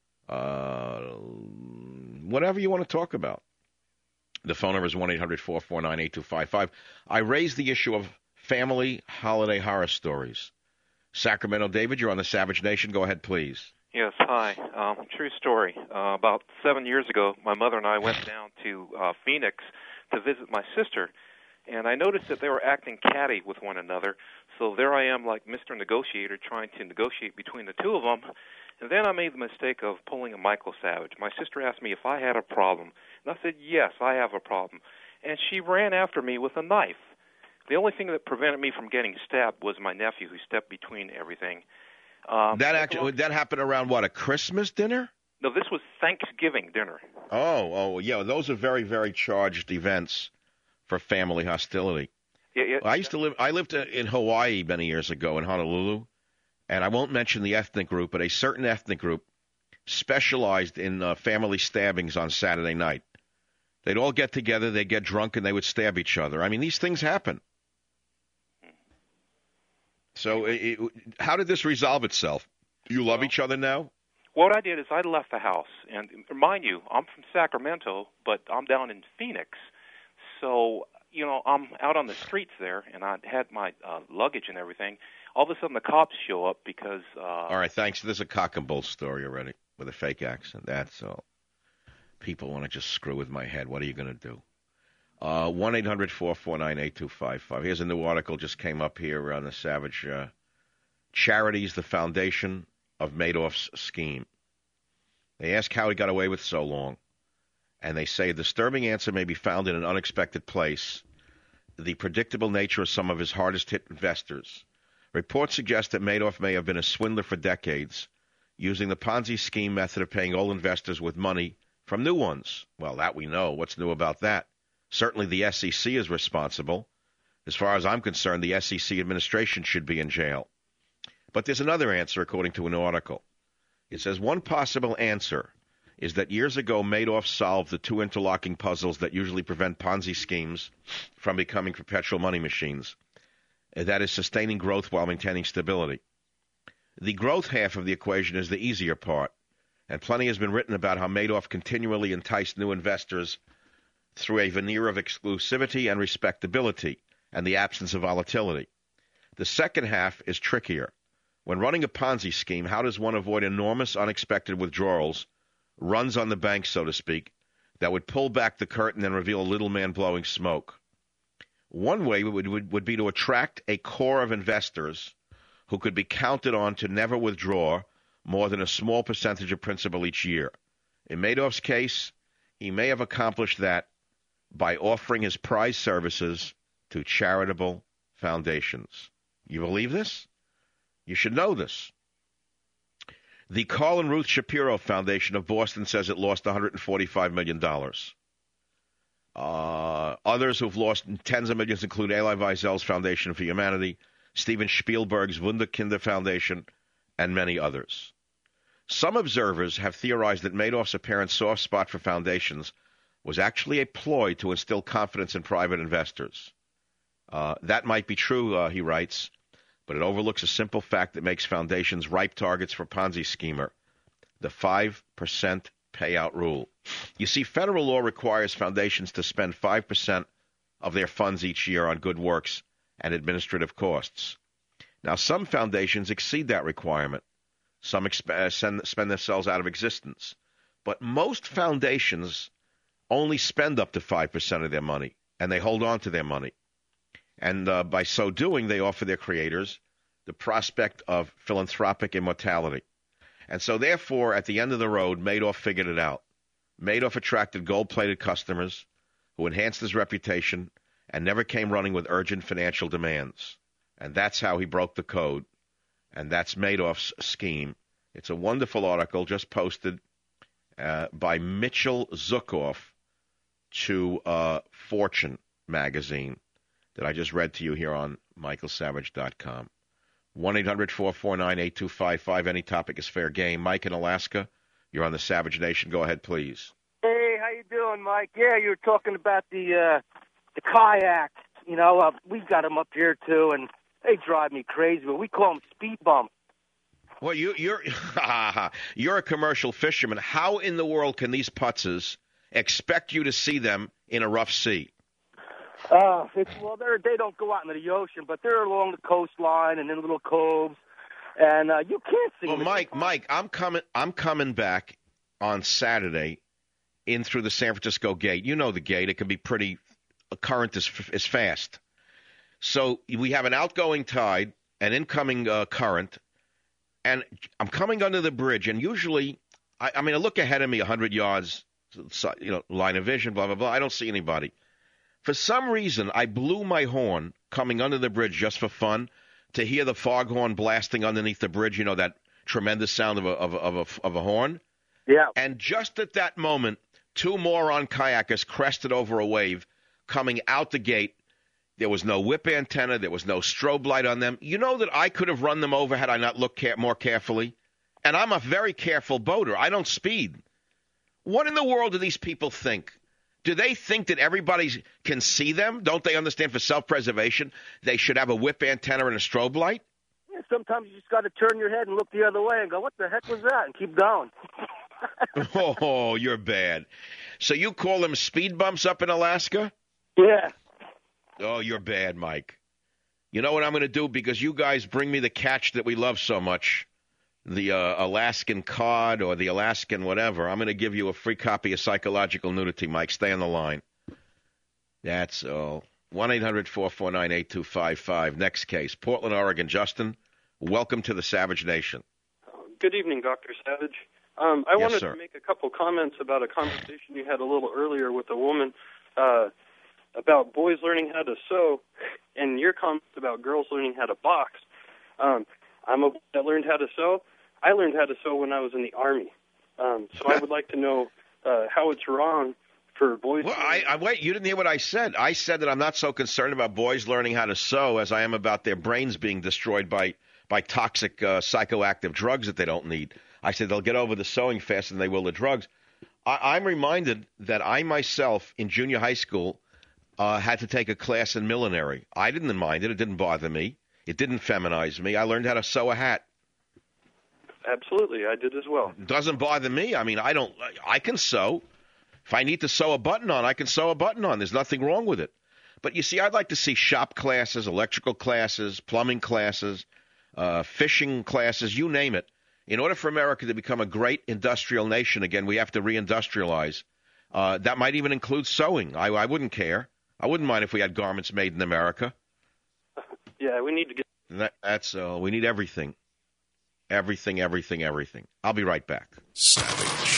whatever you want to talk about. The phone number is 1-800-449-8255. I raised the issue of family holiday horror stories. Sacramento, David, you're on the Savage Nation. Go ahead, please. Yes, hi. True story. About 7 years ago, my mother and I went down to Phoenix to visit my sister, and I noticed that they were acting catty with one another. So there I am, like Mr. Negotiator, trying to negotiate between the two of them. And then I made the mistake of pulling a Michael Savage. My sister asked me if I had a problem, and I said, yes, I have a problem. And she ran after me with a knife. The only thing that prevented me from getting stabbed was my nephew, who stepped between everything. That happened around, what, a Christmas dinner? No, this was Thanksgiving dinner. Oh, yeah, those are very, very charged events for family hostility. Yeah. I lived in Hawaii many years ago in Honolulu, and I won't mention the ethnic group, but a certain ethnic group specialized in family stabbings on Saturday night. They'd all get together, they'd get drunk, and they would stab each other. I mean, these things happen. So how did this resolve itself? Do you love each other now? What I did is I left the house. And mind you, I'm from Sacramento, but I'm down in Phoenix. So, I'm out on the streets there, and I had my luggage and everything. All of a sudden, the cops show up because... All right, thanks. There's a cock and bull story already with a fake accent. That's all. People want to just screw with my head. What are you going to do? 1-800-449-8255. Here's a new article just came up here on the Savage. Charities, the foundation of Madoff's scheme. They ask how he got away with so long. And they say a disturbing answer may be found in an unexpected place. The predictable nature of some of his hardest-hit investors. Reports suggest that Madoff may have been a swindler for decades, using the Ponzi scheme method of paying old investors with money from new ones. Well, that we know. What's new about that? Certainly the SEC is responsible. As far as I'm concerned, the SEC administration should be in jail. But there's another answer, according to an article. It says one possible answer is that years ago Madoff solved the two interlocking puzzles that usually prevent Ponzi schemes from becoming perpetual money machines. That is sustaining growth while maintaining stability. The growth half of the equation is the easier part, and plenty has been written about how Madoff continually enticed new investors through a veneer of exclusivity and respectability and the absence of volatility. The second half is trickier. When running a Ponzi scheme, how does one avoid enormous unexpected withdrawals, runs on the bank, so to speak, that would pull back the curtain and reveal a little man blowing smoke? One way would be to attract a core of investors who could be counted on to never withdraw more than a small percentage of principal each year. In Madoff's case, he may have accomplished that by offering his prize services to charitable foundations. You believe this? You should know this. The Carl and Ruth Shapiro Foundation of Boston says it lost $145 million. Others who've lost tens of millions include Elie Wiesel's Foundation for Humanity, Steven Spielberg's Wunderkinder Foundation, and many others. Some observers have theorized that Madoff's apparent soft spot for foundations was actually a ploy to instill confidence in private investors. That might be true, he writes, but it overlooks a simple fact that makes foundations ripe targets for Ponzi schemer, the 5% payout rule. You see, federal law requires foundations to spend 5% of their funds each year on good works and administrative costs. Now, some foundations exceed that requirement. Some spend themselves out of existence. But most foundations only spend up to 5% of their money, and they hold on to their money. And by so doing, they offer their creators the prospect of philanthropic immortality. And so, therefore, at the end of the road, Madoff figured it out. Madoff attracted gold-plated customers who enhanced his reputation and never came running with urgent financial demands. And that's how he broke the code. And that's Madoff's scheme. It's a wonderful article just posted by Mitchell Zuckoff to Fortune magazine that I just read to you here on michaelsavage.com. 1-800-449-8255. Any topic is fair game. Mike in Alaska, you're on the Savage Nation. Go ahead, please. Hey, how you doing, Mike? Yeah, you were talking about the the kayaks, we've got them up here too, and they drive me crazy, but we call them speed bumps. Well, you're a commercial fisherman. How in the world can these putzes expect you to see them in a rough sea? They don't go out into the ocean, but they're along the coastline and in little coves, and you can't see them. Well, Mike, I'm coming back on Saturday in through the San Francisco Gate. You know the gate; it can be pretty. A current is fast, so we have an outgoing tide, an incoming current, and I'm coming under the bridge. And usually, I look ahead of me 100 yards, line of vision, blah blah blah. I don't see anybody. For some reason, I blew my horn coming under the bridge just for fun to hear the foghorn blasting underneath the bridge, that tremendous sound of a horn. Yeah. And just at that moment, two moron kayakers crested over a wave coming out the gate. There was no whip antenna. There was no strobe light on them. You know that I could have run them over had I not looked more carefully? And I'm a very careful boater. I don't speed. What in the world do these people think? Do they think that everybody can see them? Don't they understand for self-preservation they should have a whip antenna and a strobe light? Yeah, sometimes you just got to turn your head and look the other way and go, what the heck was that? And keep going. Oh, you're bad. So you call them speed bumps up in Alaska? Yeah. Oh, you're bad, Mike. You know what I'm going to do? Because you guys bring me the catch that we love so much, the Alaskan cod or the Alaskan whatever. I'm going to give you a free copy of Psychological Nudity, Mike. Stay on the line. That's all. 1-800-449-8255. Next case. Portland, Oregon. Justin, welcome to the Savage Nation. Good evening, Dr. Savage. I wanted to make a couple comments about a conversation you had a little earlier with a woman about boys learning how to sew, and your comments about girls learning how to box. I'm a boy that learned how to sew. I learned how to sew when I was in the Army. So I would like to know how it's wrong for boys. Well, wait, you didn't hear what I said. I said that I'm not so concerned about boys learning how to sew as I am about their brains being destroyed by toxic psychoactive drugs that they don't need. I said they'll get over the sewing faster than they will the drugs. I'm reminded that I myself in junior high school had to take a class in millinery. I didn't mind it. It didn't bother me. It didn't feminize me. I learned how to sew a hat. Absolutely, I did as well. It doesn't bother me. I mean, I can sew. If I need to sew a button on, I can sew a button on. There's nothing wrong with it. But you see, I'd like to see shop classes, electrical classes, plumbing classes, fishing classes, you name it. In order for America to become a great industrial nation again, we have to reindustrialize. That might even include sewing. I wouldn't care. I wouldn't mind if we had garments made in America. Yeah, we need to get... That's we need everything. Everything. I'll be right back. Savage.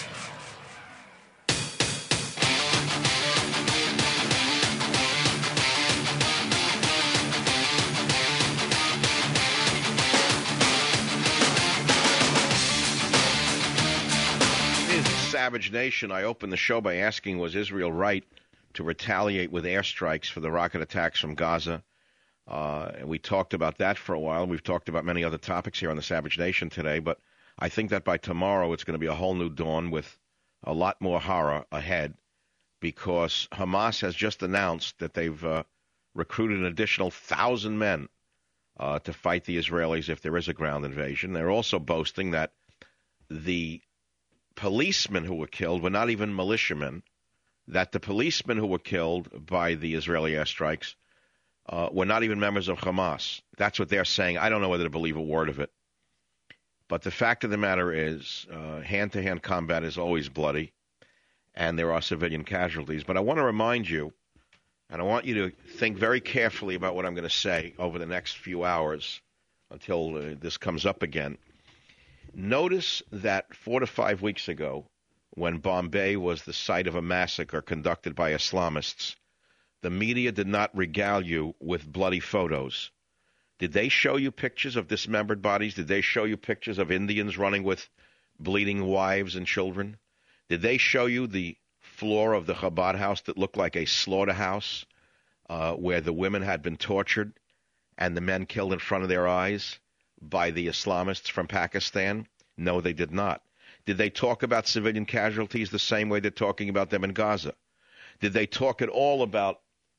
Savage Nation. I opened the show by asking, was Israel right to retaliate with airstrikes for the rocket attacks from Gaza? And we talked about that for a while. We've talked about many other topics here on the Savage Nation today, but I think that by tomorrow it's going to be a whole new dawn with a lot more horror ahead because Hamas has just announced that they've recruited an additional 1,000 men to fight the Israelis if there is a ground invasion. They're also boasting that the policemen who were killed were not even militiamen, that the policemen who were killed by the Israeli airstrikes were not even members of Hamas. That's what they're saying. I don't know whether to believe a word of it. But the fact of the matter is, hand-to-hand combat is always bloody, and there are civilian casualties. But I want to remind you, and I want you to think very carefully about what I'm going to say over the next few hours until this comes up again. Notice that 4 to 5 weeks ago, when Bombay was the site of a massacre conducted by Islamists, the media did not regale you with bloody photos. Did they show you pictures of dismembered bodies? Did they show you pictures of Indians running with bleeding wives and children? Did they show you the floor of the Chabad house that looked like a slaughterhouse where the women had been tortured and the men killed in front of their eyes by the Islamists from Pakistan? No, they did not. Did they talk about civilian casualties the same way they're talking about them in Gaza? Did they talk at all about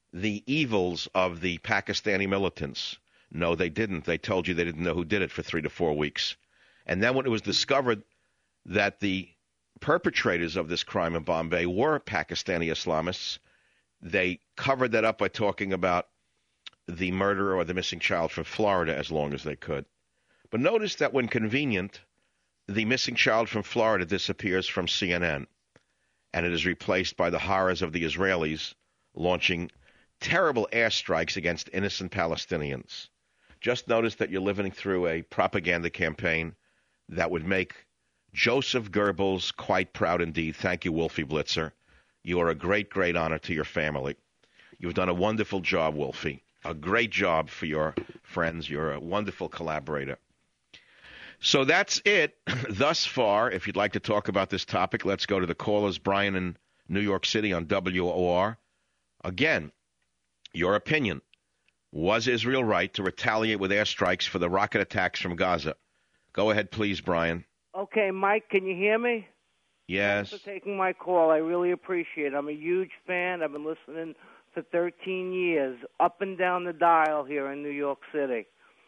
the evils of the Pakistani militants. No, they didn't. They told you they didn't know who did it for 3 to 4 weeks. And then when it was discovered that the perpetrators of this crime in Bombay were Pakistani Islamists, they covered that up by talking about the murderer or the missing child from Florida as long as they could. But notice that when convenient, the missing child from Florida disappears from CNN, and it is replaced by the horrors of the Israelis launching terrible airstrikes against innocent Palestinians. Just notice that you're living through a propaganda campaign that would make Joseph Goebbels quite proud indeed. Thank you, Wolfie Blitzer. You are a great, great honor to your family. You've done a wonderful job, Wolfie. A great job for your friends. You're a wonderful collaborator. So that's it thus far. If you'd like to talk about this topic, let's go to the callers. Brian in New York City on WOR. Again, your opinion. Was Israel right to retaliate with airstrikes for the rocket attacks from Gaza? Go ahead, please, Brian. Okay, Mike, can you hear me? Yes. Thanks for taking my call. I really appreciate it. I'm a huge fan. I've been listening for 13 years, up and down the dial here in New York City.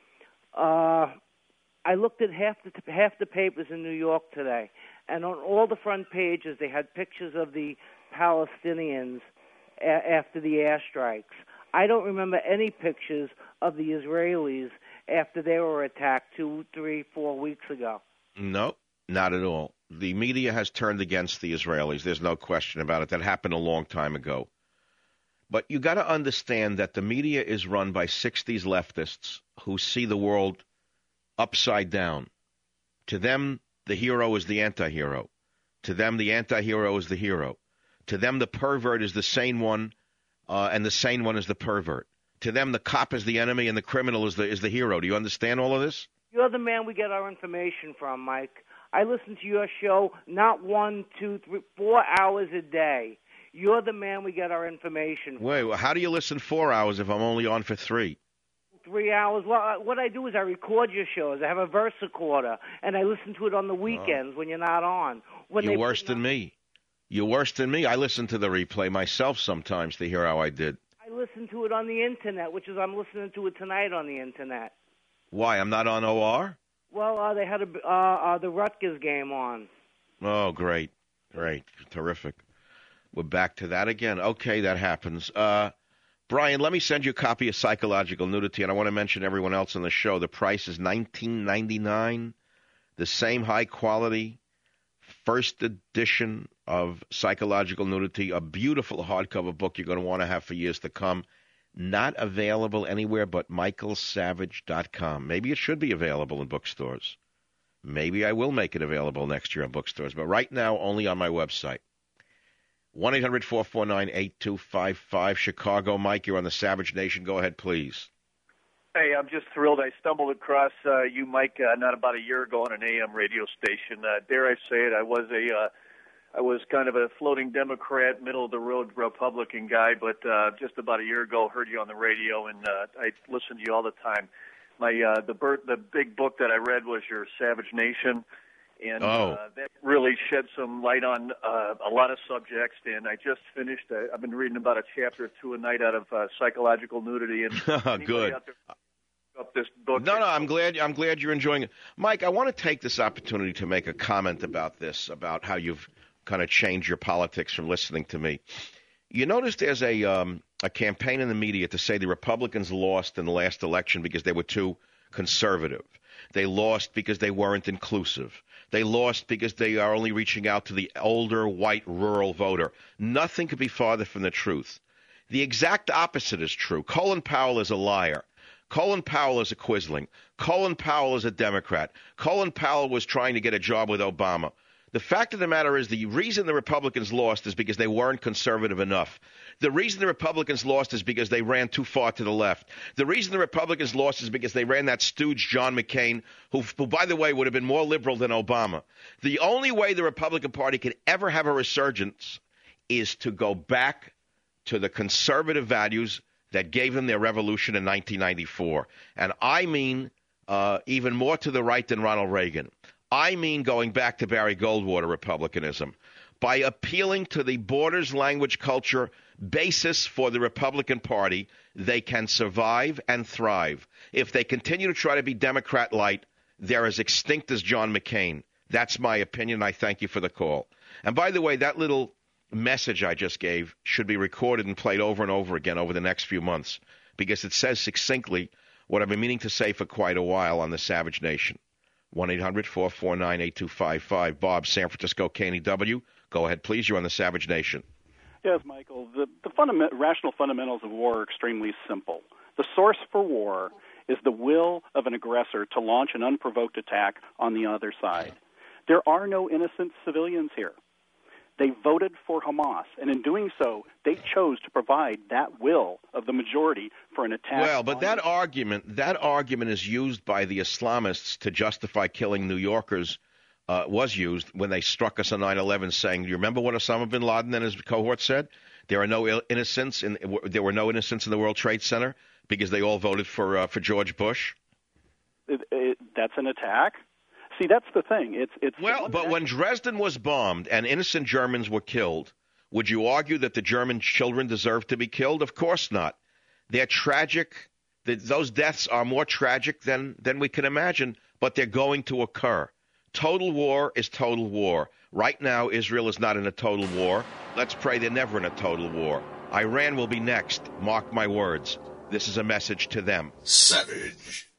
I looked at half the papers in New York today, and on all the front pages they had pictures of the Palestinians after the airstrikes. I don't remember any pictures of the Israelis after they were attacked 2, 3, 4 weeks ago. No, not at all. The media has turned against the Israelis. There's no question about it. That happened a long time ago. But you got to understand that the media is run by 60s leftists who see the world upside down. To them, the hero is the anti-hero. To them, the anti-hero is the hero. To them, the pervert is the sane one, and the sane one is the pervert. To them, the cop is the enemy and the criminal is the hero. Do you understand all of this? You're the man we get our information from, Mike. I listen to your show not 1, 2, 3, 4 hours a day. You're the man we get our information from. Wait, well, how do you listen 4 hours if I'm only on for 3? 3 hours. Well, what I do is I record your shows. I have a verse recorder, and I listen to it on the weekends when you're not on. You're worse than me. You're worse than me. I listen to the replay myself sometimes to hear how I did. I listen to it on the Internet, which is I'm listening to it tonight on the Internet. Why? I'm not on OR? Well, they had the Rutgers game on. Oh, great. Great. Terrific. We're back to that again. Okay, that happens. Brian, let me send you a copy of Psychological Nudity, and I want to mention everyone else on the show. The price is $19.99. The same high quality first edition of Psychological Nudity, a beautiful hardcover book you're going to want to have for years to come. Not available anywhere but michaelsavage.com. Maybe it should be available in bookstores. Maybe I will make it available next year in bookstores, but right now only on my website. 1-800-449-8255, Chicago. Mike, you're on the Savage Nation. Go ahead, please. Hey, I'm just thrilled I stumbled across you, Mike, not about a year ago on an AM radio station. Dare I say it, I was kind of a floating Democrat, middle-of-the-road Republican guy, but just about a year ago heard you on the radio, and I listened to you all the time. The big book that I read was your Savage Nation, and that really shed some light on a lot of subjects, and I just finished, I've been reading about a chapter or two a night out of Psychological Nudity. And good. Up this book. No, I'm glad you're enjoying it. Mike, I want to take this opportunity to make a comment about this, about how you've kind of change your politics from listening to me. You notice there's a campaign in the media to say the Republicans lost in the last election because they were too conservative. They lost because they weren't inclusive. They lost because they are only reaching out to the older, white, rural voter. Nothing could be farther from the truth. The exact opposite is true. Colin Powell is a liar. Colin Powell is a Quisling. Colin Powell is a Democrat. Colin Powell was trying to get a job with Obama. The fact of the matter is the reason the Republicans lost is because they weren't conservative enough. The reason the Republicans lost is because they ran too far to the left. The reason the Republicans lost is because they ran that stooge John McCain, who, by the way, would have been more liberal than Obama. The only way the Republican Party can ever have a resurgence is to go back to the conservative values that gave them their revolution in 1994. And I mean even more to the right than Ronald Reagan. I mean going back to Barry Goldwater republicanism. by appealing to the borders, language, culture basis for the Republican Party, they can survive and thrive. If they continue to try to be Democrat light, they're as extinct as John McCain. That's my opinion. I thank you for the call. And by the way, that little message I just gave should be recorded and played over and over again over the next few months, because it says succinctly what I've been meaning to say for quite a while on the Savage Nation. 1-800-449-8255. Bob, San Francisco, KNEW. Go ahead, please. You're on the Savage Nation. Yes, Michael. The rational fundamentals of war are extremely simple. The source for war is the will of an aggressor to launch an unprovoked attack on the other side. There are no innocent civilians here. They voted for Hamas, and in doing so, they chose to provide that will of the majority for an attack. Well, but that argument is used by the Islamists to justify killing New Yorkers. Was used when they struck us on 9/11, saying, "Do you remember what Osama bin Laden and his cohort said? There were no innocents in the World Trade Center because they all voted for George Bush." That's an attack. See, that's the thing. It's well, but when Dresden was bombed and innocent Germans were killed, would you argue that the German children deserve to be killed? Of course not. They're tragic. Those deaths are more tragic than we can imagine, but they're going to occur. Total war is total war. Right now, Israel is not in a total war. Let's pray they're never in a total war. Iran will be next. Mark my words. This is a message to them. Savage.